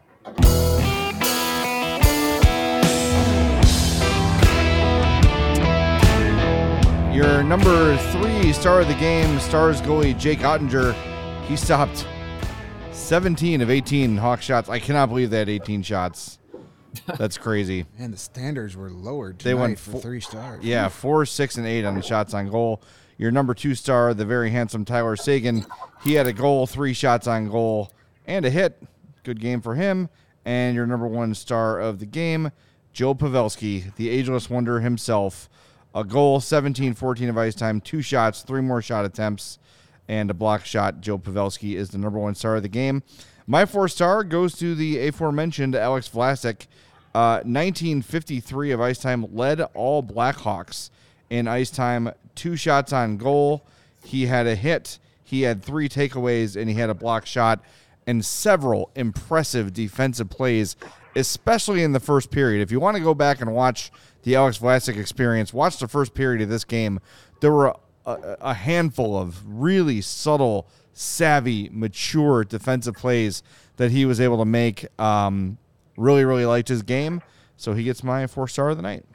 Your number three star of the game, Stars goalie Jake Ottinger. He stopped seventeen of eighteen Hawk shots. I cannot believe they had eighteen shots. That's crazy. Man, the standards were lowered They tonight went for fo- three stars. Yeah, four, six, and eight on the shots on goal. Your number two star, the very handsome Tyler Seguin. He had a goal, three shots on goal, and a hit. Good game for him. And your number one star of the game, Joe Pavelski, the ageless wonder himself. A goal, seventeen fourteen of ice time, two shots, three more shot attempts, and a block shot. Joe Pavelski is the number one star of the game. My four star goes to the aforementioned Alex Vlasic. Uh, nineteen fifty-three of ice time, led all Blackhawks in ice time, two shots on goal. He had a hit, he had three takeaways, and he had a block shot, and several impressive defensive plays, especially in the first period. If you want to go back and watch the Alex Vlasic experience, watch the first period of this game. There were a, a handful of really subtle, savvy, mature defensive plays that he was able to make. Um, really, really liked his game, so he gets my four star of the night.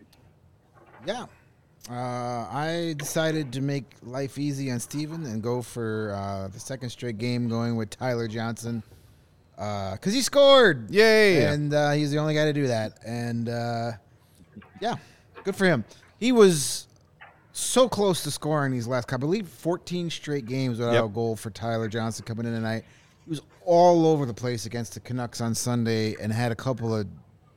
Yeah. Uh, I decided to make life easy on Steven and go for uh, the second straight game going with Tyler Johnson because uh, he scored. Yay. And uh, he's the only guy to do that. And, uh, yeah, good for him. He was so close to scoring these last couple, I believe fourteen straight games without Yep. a goal for Tyler Johnson coming in tonight. He was all over the place against the Canucks on Sunday and had a couple of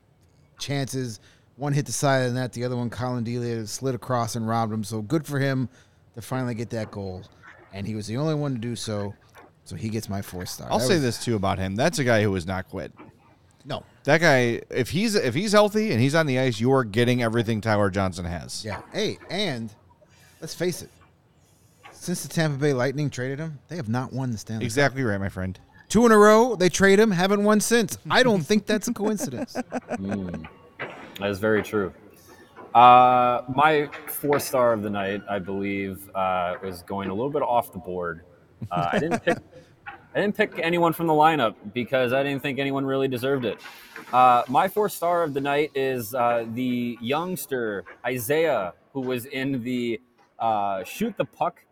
chances. One hit the side of the net, the other one, Colin Delia, slid across and robbed him. So good for him to finally get that goal. And he was the only one to do so, so he gets my four star. I'll That say was- this, too, about him. That's a guy who has not quit. No. That guy, if he's if he's healthy and he's on the ice, you are getting everything Tyler Johnson has. Yeah. Hey, and let's face it. Since the Tampa Bay Lightning traded him, they have not won the Stanley Cup. Exactly right, my friend. Two in a row, they trade him, haven't won since. I don't think that's a coincidence. Mm, that is very true. Uh, my four star of the night, I believe, uh, was going a little bit off the board. Uh, I didn't pick. I didn't pick anyone from the lineup because I didn't think anyone really deserved it. Uh, my four star of the night is uh, the youngster Isaiah, who was in the uh, shoot the puck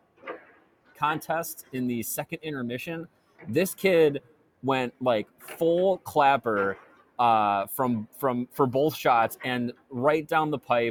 contest in the second intermission. This kid went like full clapper uh, from from for both shots and right down the pipe,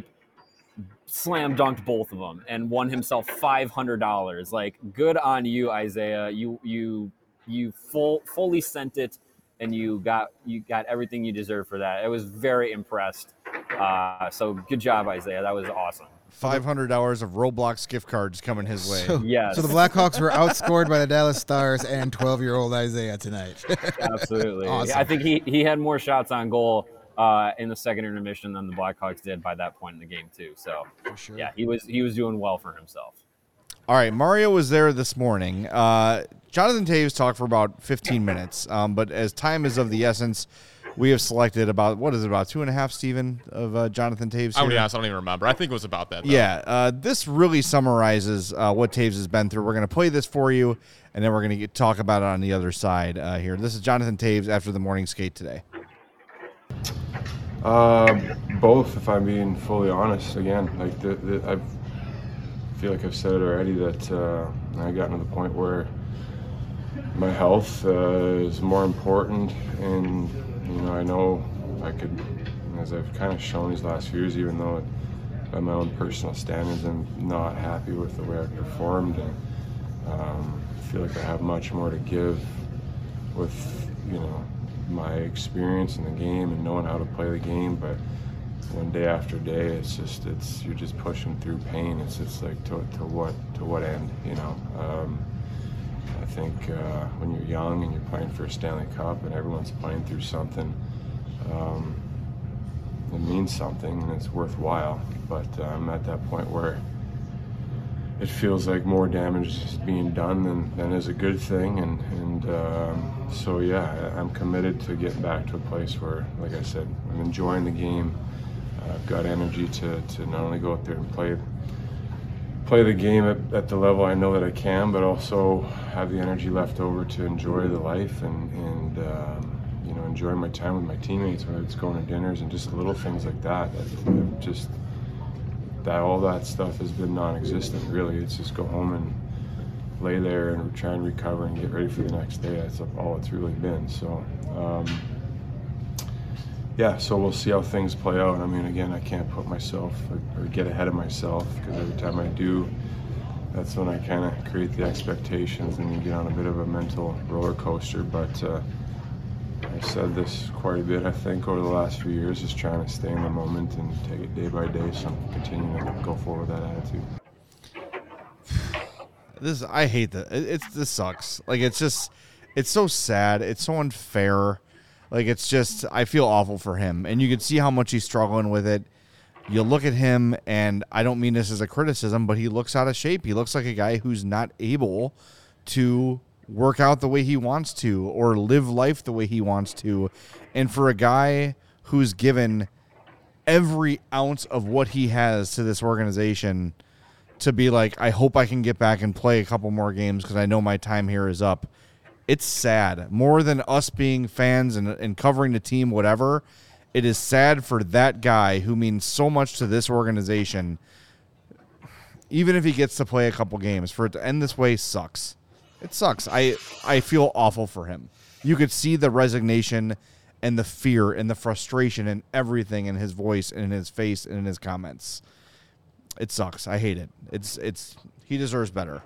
slam dunked both of them and won himself five hundred dollars. Like, good on you, Isaiah. You you you full fully sent it, and you got you got everything you deserve for that. I was very impressed. Uh, so good job, Isaiah. That was awesome. five hundred dollars of Roblox gift cards coming his way. So, Yes. so the Blackhawks were outscored by the Dallas Stars and twelve-year-old Isaiah tonight. Absolutely. Awesome. I think he, he had more shots on goal uh, in the second intermission than the Blackhawks did by that point in the game too. So sure. yeah, he was he was doing well for himself. All right, Mario was there this morning. Uh, Jonathan Toews talked for about fifteen minutes, um, but as time is of the essence, we have selected about, what is it, about two and a half, Steven, of uh, Jonathan Toews I would here? ask. I don't even remember. I think it was about that. Though. Yeah, uh, this really summarizes uh, what Toews has been through. We're going to play this for you, and then we're going to talk about it on the other side uh, here. This is Jonathan Toews after the morning skate today. Uh, both, if I'm being fully honest. Again, like the, the, I feel like I've said it already that uh, I got to the point where my health uh, is more important, and you know I know I could, as I've kind of shown these last few years, even though by my own personal standards I'm not happy with the way I performed, and um, I feel like I have much more to give with you know my experience in the game and knowing how to play the game, but one day after day, it's just it's you're just pushing through pain. It's just like to, to what to what end, you know. Um, I think uh, when you're young and you're playing for a Stanley Cup and everyone's playing through something, um, it means something and it's worthwhile. But uh, I'm at that point where it feels like more damage is being done than, than is a good thing, and and um, so yeah, I'm committed to getting back to a place where, like I said, I'm enjoying the game. I've got energy to, to not only go out there and play play the game at, at the level I know that I can, but also have the energy left over to enjoy the life and, and um, you know, enjoy my time with my teammates, whether it's going to dinners and just little things like that. that just that all that stuff has been non-existent, really. It's just go home and lay there and try and recover and get ready for the next day. That's all it's really been. So. Um, Yeah, so we'll see how things play out. I mean, again, I can't put myself or, or get ahead of myself, because every time I do, that's when I kind of create the expectations and you get on a bit of a mental roller coaster. But uh, I've said this quite a bit, I think, over the last few years, is trying to stay in the moment and take it day by day, so I'm continuing to go forward with that attitude. This I hate that. It, it's this sucks. Like, it's just, it's so sad. It's so unfair. Like, it's just, I feel awful for him. And you can see how much he's struggling with it. You look at him, and I don't mean this as a criticism, but he looks out of shape. He looks like a guy who's not able to work out the way he wants to or live life the way he wants to. And for a guy who's given every ounce of what he has to this organization to be like, I hope I can get back and play a couple more games because I know my time here is up. It's sad. More than us being fans and, and covering the team, whatever, it is sad for that guy who means so much to this organization. Even if he gets to play a couple games, for it to end this way sucks. It sucks. I, I feel awful for him. You could see the resignation and the fear and the frustration and everything in his voice and in his face and in his comments. It sucks. I hate it. It's it's he deserves better.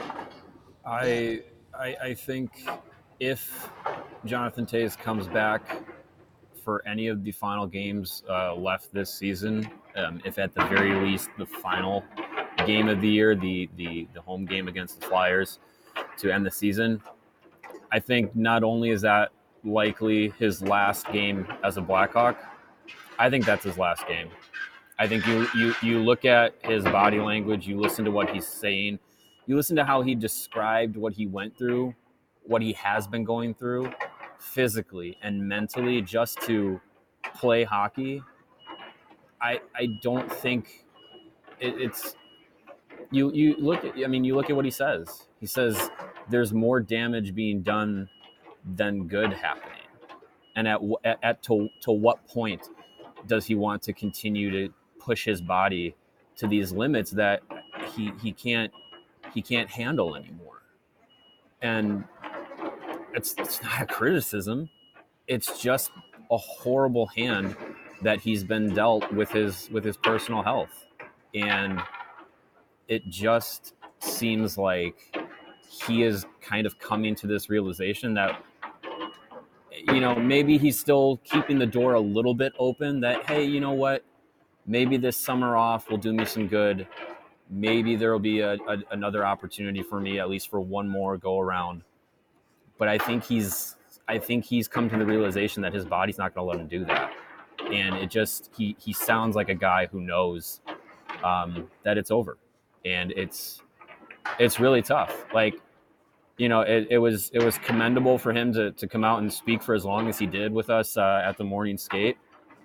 I... I, I think if Jonathan Toews comes back for any of the final games uh, left this season, um, if at the very least the final game of the year, the, the, the home game against the Flyers to end the season, I think not only is that likely his last game as a Blackhawk, I think that's his last game. I think you, you, you look at his body language, you listen to what he's saying, you listen to how he described what he went through, what he has been going through physically and mentally just to play hockey. I I don't think it, it's you you look at I mean you look at what he says. He says there's more damage being done than good happening. And at at, at to to what point does he want to continue to push his body to these limits that he he can't he can't handle anymore? And it's, it's not a criticism. It's just a horrible hand that he's been dealt with his, with his personal health. And it just seems like he is kind of coming to this realization that, you know, maybe he's still keeping the door a little bit open that, hey, you know what, maybe this summer off will do me some good. Maybe there will be a, a, another opportunity for me, at least for one more go around. But I think he's, I think he's come to the realization that his body's not going to let him do that. And it just, he, he sounds like a guy who knows um, that it's over. And it's, it's really tough. Like, you know, it, it was, it was commendable for him to, to come out and speak for as long as he did with us uh, at the morning skate.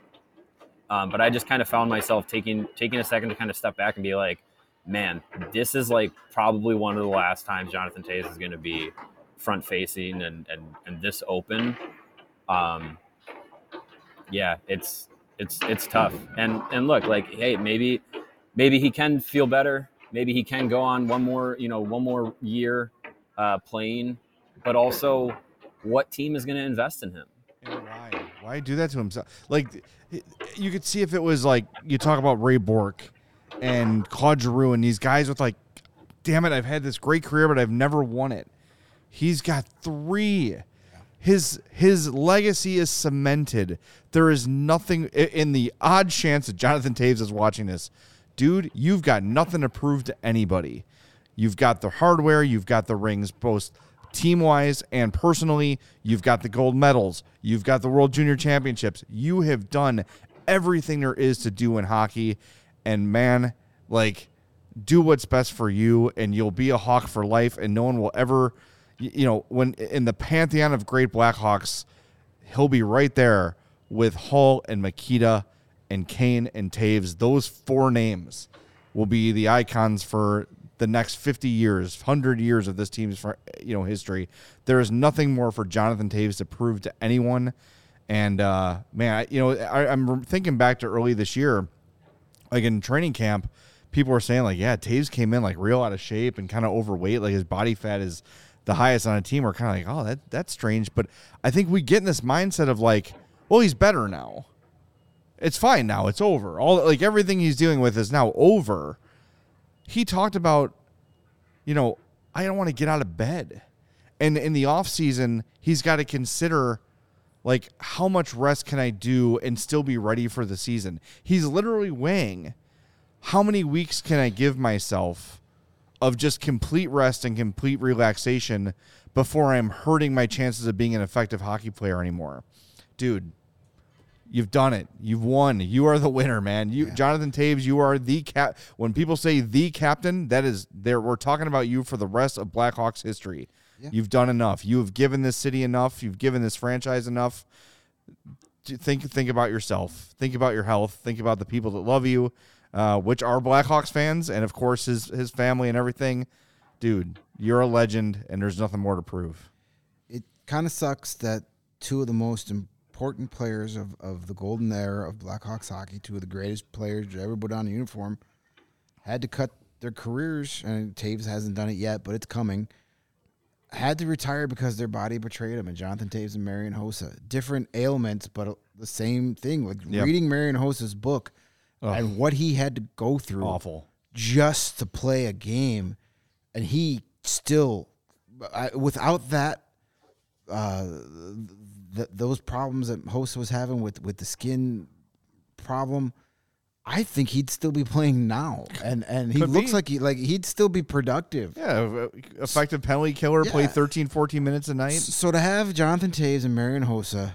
Um, but I just kind of found myself taking, taking a second to kind of step back and be like, man, this is like probably one of the last times Jonathan Toews is going to be front facing and, and, and this open. Um, yeah, it's, it's it's tough. And and look, like, hey, maybe maybe he can feel better. Maybe he can go on one more, you know, one more year uh, playing. But also, what team is going to invest in him? And why? Why do that to himself? Like, you could see if it was like you talk about Ray Bork and Claude Giroux and these guys with like, damn it, I've had this great career, but I've never won it. He's got three. His his legacy is cemented. There is nothing in the odd chance that Jonathan Toews is watching this. Dude, you've got nothing to prove to anybody. You've got the hardware. You've got the rings, both team-wise and personally. You've got the gold medals. You've got the World Junior Championships. You have done everything there is to do in hockey. And, man, like, do what's best for you, and you'll be a Hawk for life, and no one will ever, you know, when in the pantheon of great Blackhawks, he'll be right there with Hull and Mikita and Kane and Toews. Those four names will be the icons for the next fifty years, one hundred years of this team's, you know, history. There is nothing more for Jonathan Toews to prove to anyone. And, uh, man, I, you know, I, I'm thinking back to early this year, like in training camp, people were saying, like, yeah, Toews came in, like, real out of shape and kind of overweight. Like, his body fat is the highest on a team. We're kind of like, oh, that that's strange. But I think we get in this mindset of, like, well, he's better now. It's fine now. It's over. All like everything he's dealing with is now over. He talked about, you know, I don't want to get out of bed. And in the offseason, he's got to consider, like, how much rest can I do and still be ready for the season? He's literally weighing how many weeks can I give myself of just complete rest and complete relaxation before I'm hurting my chances of being an effective hockey player anymore. Dude, you've done it. You've won. You are the winner, man. You, yeah. Jonathan Toews, you are the cap. When people say the captain, that is there. We're talking about you for the rest of Blackhawks history. Yeah. You've done enough. You have given this city enough. You've given this franchise enough. Think, think about yourself. Think about your health. Think about the people that love you, uh, which are Blackhawks fans, and of course his his family and everything. Dude, you're a legend, and there's nothing more to prove. It kind of sucks that two of the most important players of, of the golden era of Blackhawks hockey, two of the greatest players to ever put on a uniform, had to cut their careers, and Toews hasn't done it yet, but it's coming, had to retire because their body betrayed them, and Jonathan Toews and Marian Hossa. Different ailments, but the same thing. Like yep. reading Marian Hossa's book Ugh. and what he had to go through Awful. just to play a game, and he still, I, without that, uh, th- those problems that Hossa was having with, with the skin problem, I think he'd still be playing now, and and he Could looks be. like he like he'd still be productive. Yeah, effective penalty killer, Yeah. play thirteen, fourteen minutes a night. So to have Jonathan Toews and Marian Hossa,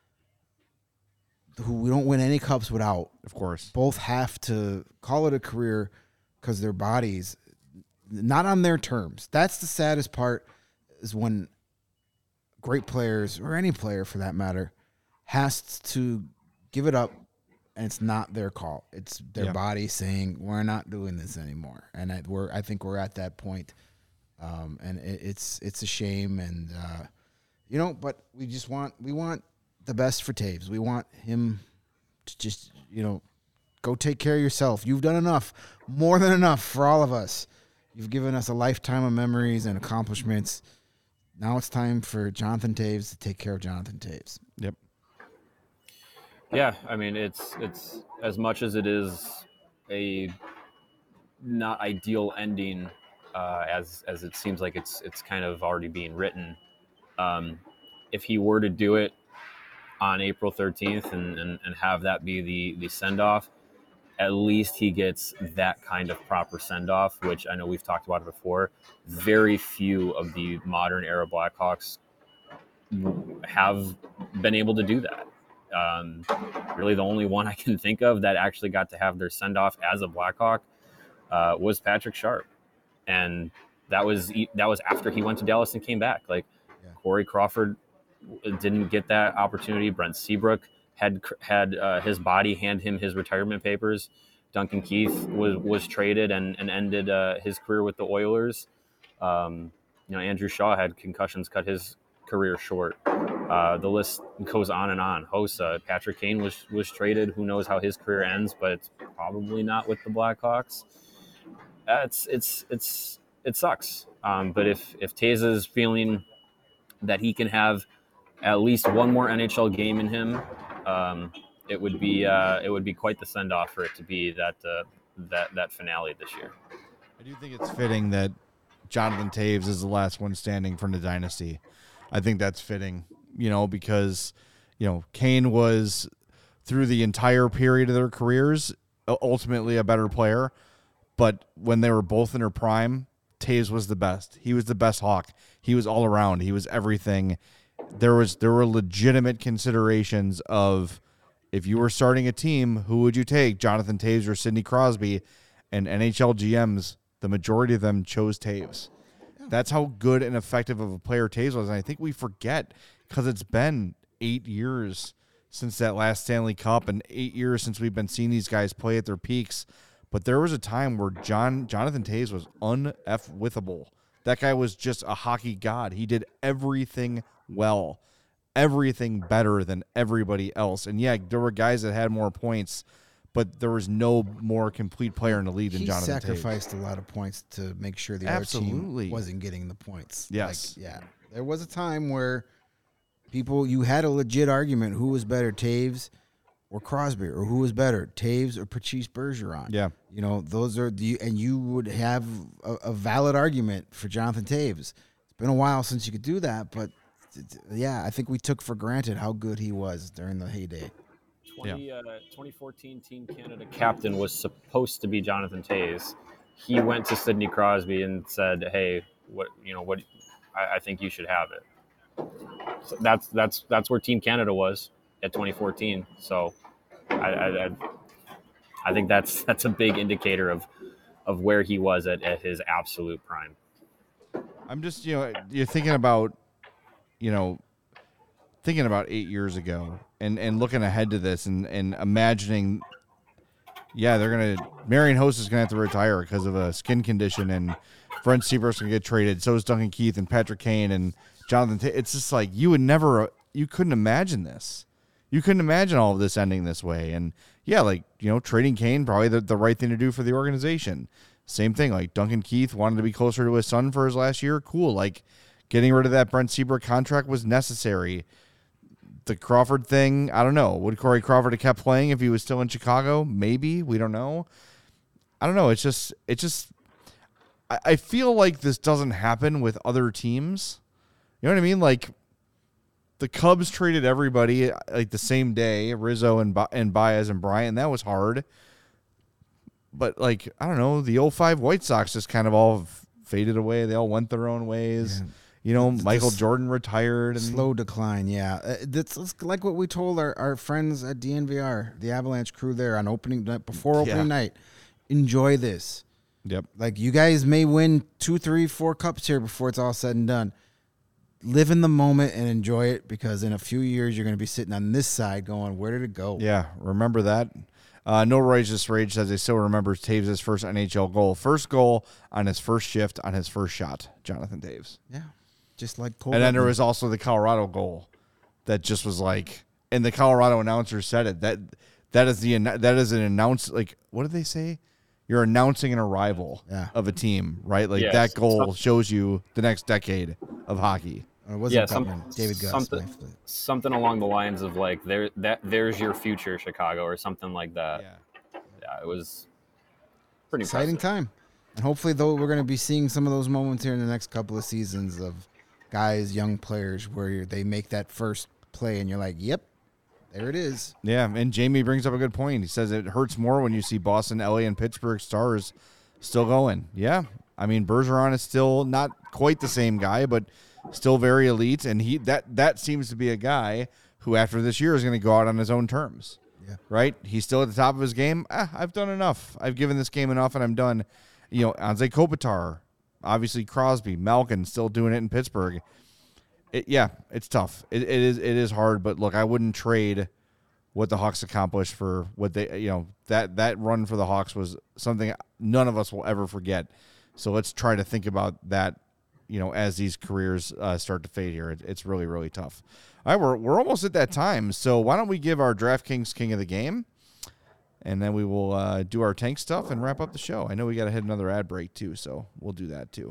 who we don't win any cups without, of course, both have to call it a career because their bodies, not on their terms. That's the saddest part, is when great players, or any player for that matter, has to give it up. And it's not their call. It's their Yeah. body saying, we're not doing this anymore. And I, we're, I think we're at that point. Um, and it, it's it's a shame. And, uh, you know, but we just want we want the best for Toews. We want him to just, you know, go take care of yourself. You've done enough, more than enough for all of us. You've given us a lifetime of memories and accomplishments. Now it's time for Jonathan Toews to take care of Jonathan Toews. Yep. Yeah, I mean, it's it's as much as it is a not ideal ending, uh, as as it seems like it's it's kind of already being written. Um, if he were to do it on April thirteenth and, and, and have that be the, the send-off, at least he gets that kind of proper send-off, which I know we've talked about it before. Very few of the modern era Blackhawks have been able to do that. Um, really, the only one I can think of that actually got to have their send-off as a Blackhawk uh, was Patrick Sharp, and that was that was after he went to Dallas and came back. Like yeah. Corey Crawford didn't get that opportunity. Brent Seabrook had had uh, his body hand him his retirement papers. Duncan Keith was was traded and and ended uh, his career with the Oilers. Um, you know, Andrew Shaw had concussions cut his career short. Uh, the list goes on and on. Hossa, Patrick Kane was was traded. Who knows how his career ends, but it's probably not with the Blackhawks. Uh, it's it's it's it sucks. Um, but if if Taves is feeling that he can have at least one more N H L game in him, um, it would be uh, it would be quite the send off for it to be that uh, that that finale this year. I do think it's fitting that Jonathan Taves is the last one standing from the dynasty. I think that's fitting, you know, because, you know, Kane was through the entire period of their careers ultimately a better player, but when they were both in their prime, Taves was the best. He was the best Hawk. He was all around. He was everything. There was there were legitimate considerations of, if you were starting a team, who would you take, Jonathan Taves or Sidney Crosby? And N H L G Ms, the majority of them chose Taves. That's how good and effective of a player Taves was. And I think we forget, because it's been eight years since that last Stanley Cup and eight years since we've been seeing these guys play at their peaks. But there was a time where John Jonathan Taves was un-F-withable. That guy was just a hockey god. He did everything well, everything better than everybody else. And, yeah, there were guys that had more points, but there was no more complete player in the league than he Jonathan Taves. He sacrificed a lot of points to make sure the Absolutely. other team wasn't getting the points. Yes. Like, yeah. There was a time where people, you had a legit argument who was better, Taves or Crosby, or who was better, Taves or Patrice Bergeron. Yeah. You know, those are the, and you would have a, a valid argument for Jonathan Taves. It's been a while since you could do that, but yeah, I think we took for granted how good he was during the heyday. twenty, uh, twenty fourteen Team Canada captain was supposed to be Jonathan Taves. He went to Sidney Crosby and said, "Hey, what you know? What I, I think you should have it." So that's that's that's where Team Canada was at twenty fourteen. So I, I, I think that's that's a big indicator of of where he was at, at his absolute prime. I'm just, you know, you're thinking about, you know, thinking about eight years ago and, and looking ahead to this and, and imagining, yeah, they're going to, Marian Hossa is going to have to retire because of a skin condition, and Brent Seabrook's going to get traded. So is Duncan Keith and Patrick Kane and Jonathan Taves. It's just like, you would never, you couldn't imagine this. You couldn't imagine all of this ending this way. And yeah, like, you know, trading Kane, probably the, the right thing to do for the organization. Same thing. Like Duncan Keith wanted to be closer to his son for his last year. Cool. Like getting rid of that Brent Seabrook contract was necessary. The Crawford thing, I don't know. Would Corey Crawford have kept playing if he was still in Chicago? Maybe. We don't know. I don't know. It's just, it's just, I, I feel like this doesn't happen with other teams. You know what I mean? Like, the Cubs traded everybody like the same day, Rizzo and ba- and Baez and Bryant. That was hard. But, like, I don't know, the oh five White Sox just kind of all f- faded away. They all went their own ways. Yeah. You know, it's Michael Jordan retired. And slow decline, yeah. Uh, that's, that's like what we told our, our friends at D N V R, the Avalanche crew there on opening night, before opening yeah. night. Enjoy this. Yep. Like, you guys may win two, three, four cups here before it's all said and done. Live in the moment and enjoy it, because in a few years you're going to be sitting on this side going, where did it go? Yeah, remember that. Uh, no Righteous Rage says they still remembers Taves' first N H L goal. First goal on his first shift on his first shot, Jonathan Taves. Yeah, just like Cole. And then there was also the Colorado goal that just was like, and the Colorado announcer said it, that that is the that is an announce, like, what did they say? You're announcing an arrival yeah. of a team, right? Like, yes. that goal shows you the next decade of hockey. It wasn't yeah, some, David Gus, something, something along the lines of like, there, that there's your future, Chicago, or something like that. Yeah, yeah it was pretty exciting impressive. time. And hopefully, though, we're going to be seeing some of those moments here in the next couple of seasons of guys, young players, where they make that first play and you're like, yep, there it is. Yeah, and Jamie brings up a good point. He says it hurts more when you see Boston, L A, and Pittsburgh Stars still going. Yeah, I mean, Bergeron is still not quite the same guy, but still very elite, and he that that seems to be a guy who after this year is going to go out on his own terms. Yeah. Right? He's still at the top of his game. Ah, I've done enough. I've given this game enough, and I'm done. You know, Anze Kopitar, obviously Crosby, Malkin still doing it in Pittsburgh. It, yeah, it's tough. It, it is it is hard, but look, I wouldn't trade what the Hawks accomplished for what they, you know, that that run for the Hawks was something none of us will ever forget. So let's try to think about that you know, as these careers uh, start to fade here. It, it's really, really tough. All right, we're, we're almost at that time. So why don't we give our DraftKings King of the Game, and then we will uh, do our tank stuff and wrap up the show. I know we got to hit another ad break, too, so we'll do that, too.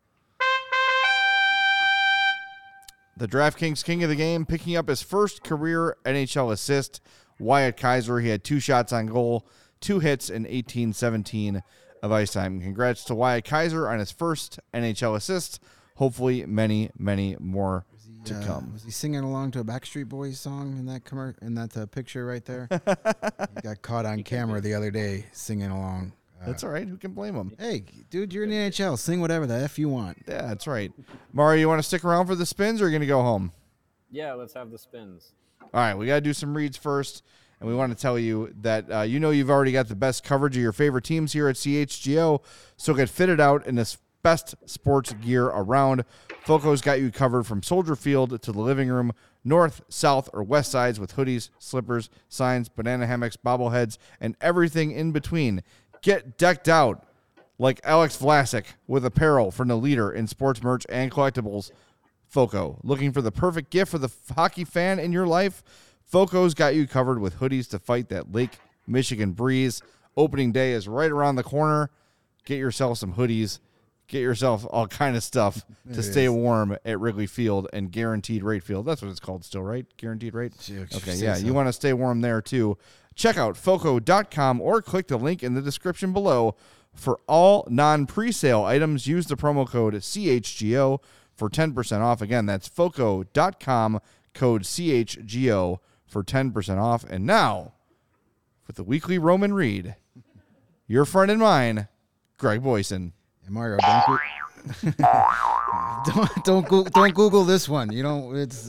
The DraftKings King of the Game, picking up his first career N H L assist, Wyatt Kaiser. He had two shots on goal, two hits, and eighteen seventeen of ice time. Congrats to Wyatt Kaiser on his first N H L assist. Hopefully, many, many more he, to uh, come. Was he singing along to a Backstreet Boys song in that commer- in that uh, picture right there? He got caught on camera the other day singing along. Uh, That's all right. Who can blame him? Hey, dude, you're in the N H L. Sing whatever the F you want. Yeah, that's right. Mario, you want to stick around for the spins, or are you going to go home? Yeah, let's have the spins. All right, we got to do some reads first, and we want to tell you that uh, you know you've already got the best coverage of your favorite teams here at C H G O, so get fitted out in this best sports gear around. Foco's got you covered from Soldier Field to the living room, north, south, or west sides with hoodies, slippers, signs, banana hammocks, bobbleheads, and everything in between. Get decked out like Alex Vlasic with apparel from the leader in sports merch and collectibles, Foco. Looking for the perfect gift for the hockey fan in your life? Foco's got you covered with hoodies to fight that Lake Michigan breeze. Opening day is right around the corner. Get yourself some hoodies. Get yourself all kind of stuff to stay warm at Wrigley Field and Guaranteed Rate Field. That's what it's called still, right? Guaranteed Rate? Okay, yeah. You want to stay warm there, too. Check out foco dot com or click the link in the description below. For all non-presale items, use the promo code C H G O for ten percent off. Again, that's foco dot com, code C H G O for ten percent off. And now, with the weekly Roman read, your friend and mine, Greg Boyson. Hey, Mario, don't go- don't don't, go- don't Google this one. You know, it's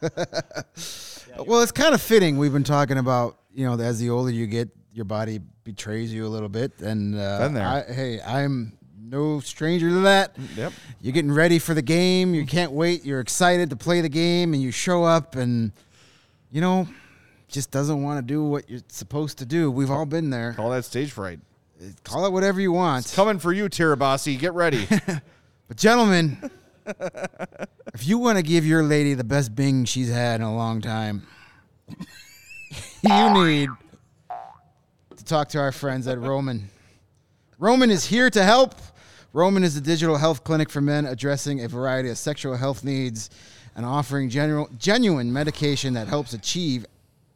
well, it's kind of fitting. We've been talking about, you know, as the older you get, your body betrays you a little bit. And uh, Been there. I, hey, I'm no stranger to that. Yep. You're getting ready for the game. You can't wait. You're excited to play the game, and you show up, and you know, just doesn't want to do what you're supposed to do. We've all been there. Call that stage fright. Call it whatever you want. It's coming for you, Tirabassi. Get ready. But gentlemen, if you want to give your lady the best bing she's had in a long time, you need to talk to our friends at Roman. Roman is here to help. Roman is a digital health clinic for men addressing a variety of sexual health needs and offering general, genuine medication that helps achieve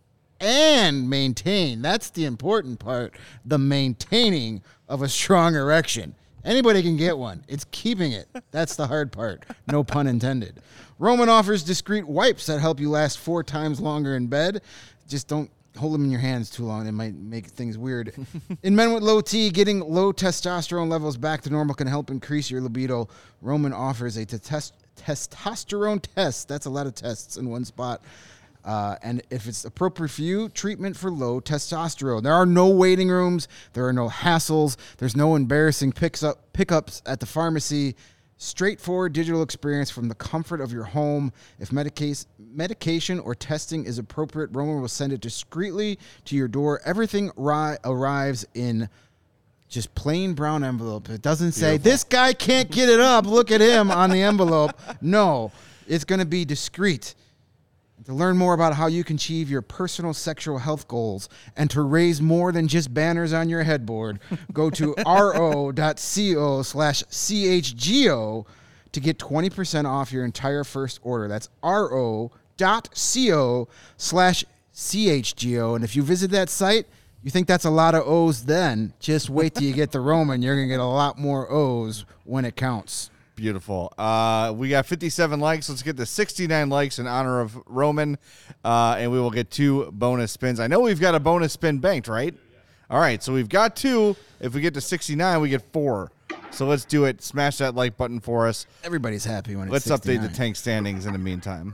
and maintain. That's the important part, the maintaining of a strong erection. Anybody can get one. It's keeping it. That's the hard part. No pun intended. Roman offers discreet wipes that help you last four times longer in bed. Just don't hold them in your hands too long. It might make things weird. In men with low T, getting low testosterone levels back to normal can help increase your libido. Roman offers a t- test- testosterone test. That's a lot of tests in one spot. Uh, and if it's appropriate for you, treatment for low testosterone. There are no waiting rooms. There are no hassles. There's no embarrassing picks up, pickups at the pharmacy. Straightforward digital experience from the comfort of your home. If medica- medication or testing is appropriate, Roman will send it discreetly to your door. Everything ri- arrives in just plain brown envelope. It doesn't say, Beautiful. This guy can't get it up. Look at him on the envelope. No, it's going to be discreet. To learn more about how you can achieve your personal sexual health goals and to raise more than just banners on your headboard, go to ro.co slash chgo to get twenty percent off your entire first order. That's ro.co slash chgo. And if you visit that site, you think that's a lot of O's then, just wait till you get the Roman. You're going to get a lot more O's when it counts. Beautiful. Uh, we got fifty-seven likes. Let's get to sixty-nine likes in honor of Roman, uh, and we will get two bonus spins. I know we've got a bonus spin banked, right? All right, so we've got two. If we get to sixty-nine, we get four. So let's do it. Smash that like button for us. Everybody's happy when it's Let's sixty-nine. update the tank standings in the meantime.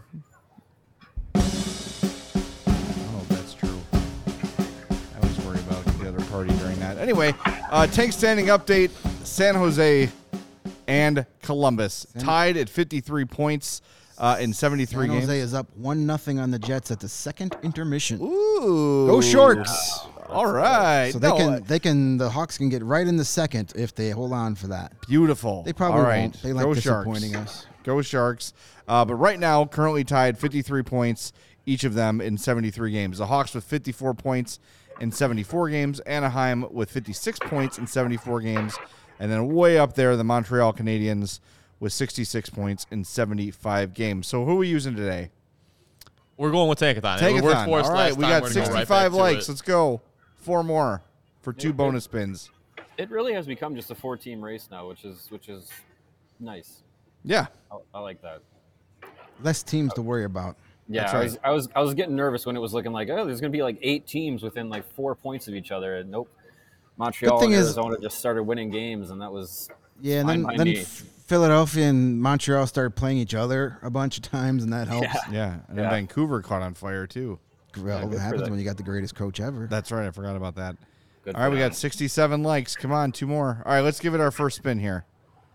Oh, that's true. I always worry about the other party during that. Anyway, uh, tank standing update. San Jose and Columbus tied at fifty-three points uh, in seventy-three San games. Jose is up one nothing on the Jets at the second intermission. Ooh. Go Shorts. All right. So they No, can uh, they can the Hawks can get right in the second if they hold on for that. Beautiful. They probably All right. won't. They like Go disappointing Sharks. us. Go Sharks. Uh, but right now, currently tied fifty-three points, each of them in seventy-three games. The Hawks with fifty-four points in seventy-four games. Anaheim with fifty-six points in seventy-four games. And then way up there, the Montreal Canadiens with sixty-six points in seventy-five games. So who are we using today? We're going with Tankathon. Tankathon. It worked for us All right, last we time. got We're gonna go right sixty-five back to likes. it. Let's go. Four more for two It- bonus spins. It really has become just a four-team race now, which is which is nice. Yeah. I, I like that. Less teams to worry about. Yeah, That's I right. was I was I was getting nervous when it was looking like, oh, there's going to be like eight teams within like four points of each other. And nope. Montreal thing and is- Arizona just started winning games, and that was Yeah, and fine then by then me. F- Philadelphia and Montreal started playing each other a bunch of times, and that helps. Yeah. Yeah. And then Yeah. Vancouver caught on fire, too. Well, good what for happens that. when you got the greatest coach ever? That's right. I forgot about that. Good All right, for we them. got sixty-seven likes. Come on, two more. All right, let's give it our first spin here.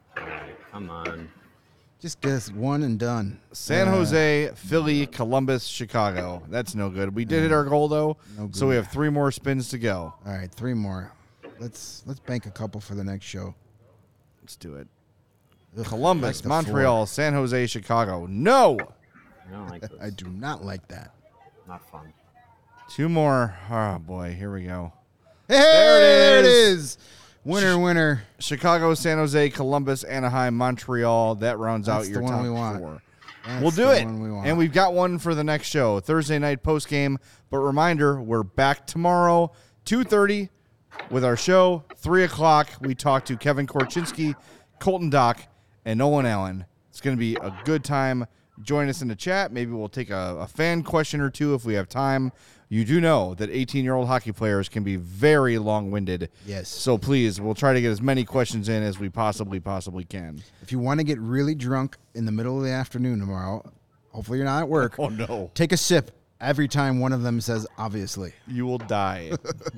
Come on. Just get us one and done. San Uh, Jose, Philly, Columbus, Chicago. That's no good. We did hit our goal, though, No so we good. have three more spins to go. All right, three more. Let's let's bank a couple for the next show. Let's do it. Ugh, Columbus, I like the Montreal, San Jose, Chicago. No! I don't like this. four. I do not like that. Not fun. Two more. Oh, boy. Here we go. Hey, There it there it is. is. Winner, winner. Chicago, San Jose, Columbus, Anaheim, Montreal. That rounds That's out the your one top we want. four. That's We'll do the it. one we want. And we've got one for the next show, Thursday night post game. But reminder, we're back tomorrow, two thirty, with our show. three o'clock, we talk to Kevin Korchinski, Colton Dock, and Owen Allen. It's going to be a good time. Join us in the chat. Maybe we'll take a, a fan question or two if we have time. You do know that eighteen-year-old hockey players can be very long-winded. Yes. So please, we'll try to get as many questions in as we possibly, possibly can. If you want to get really drunk in the middle of the afternoon tomorrow, hopefully you're not at work. Oh, no. Take a sip every time one of them says obviously. You will die.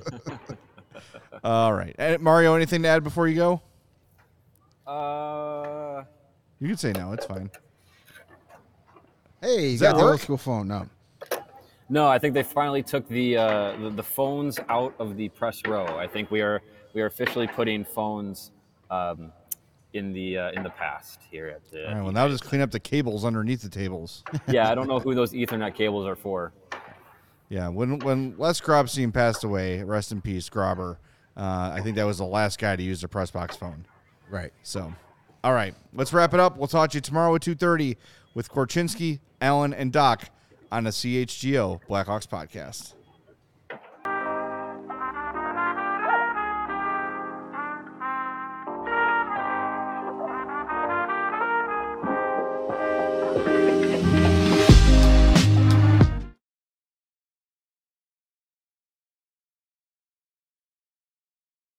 All right. Uh, Mario, anything to add before you go? Uh, You can say no. It's fine. Hey, you Does got that the work? old school phone. No. no, I think they finally took the, uh, the the phones out of the press row. I think we are we are officially putting phones um, in the uh, in the past here at the. All right. Well, now just clean up the cables underneath the tables. yeah, I don't know who those Ethernet cables are for. Yeah. When when Les Grobstein passed away, rest in peace, Grobber. Uh, I think that was the last guy to use a press box phone. Right. So, all right. Let's wrap it up. We'll talk to you tomorrow at two thirty with Korchinski, Allen, and Doc on the C H G O Blackhawks podcast.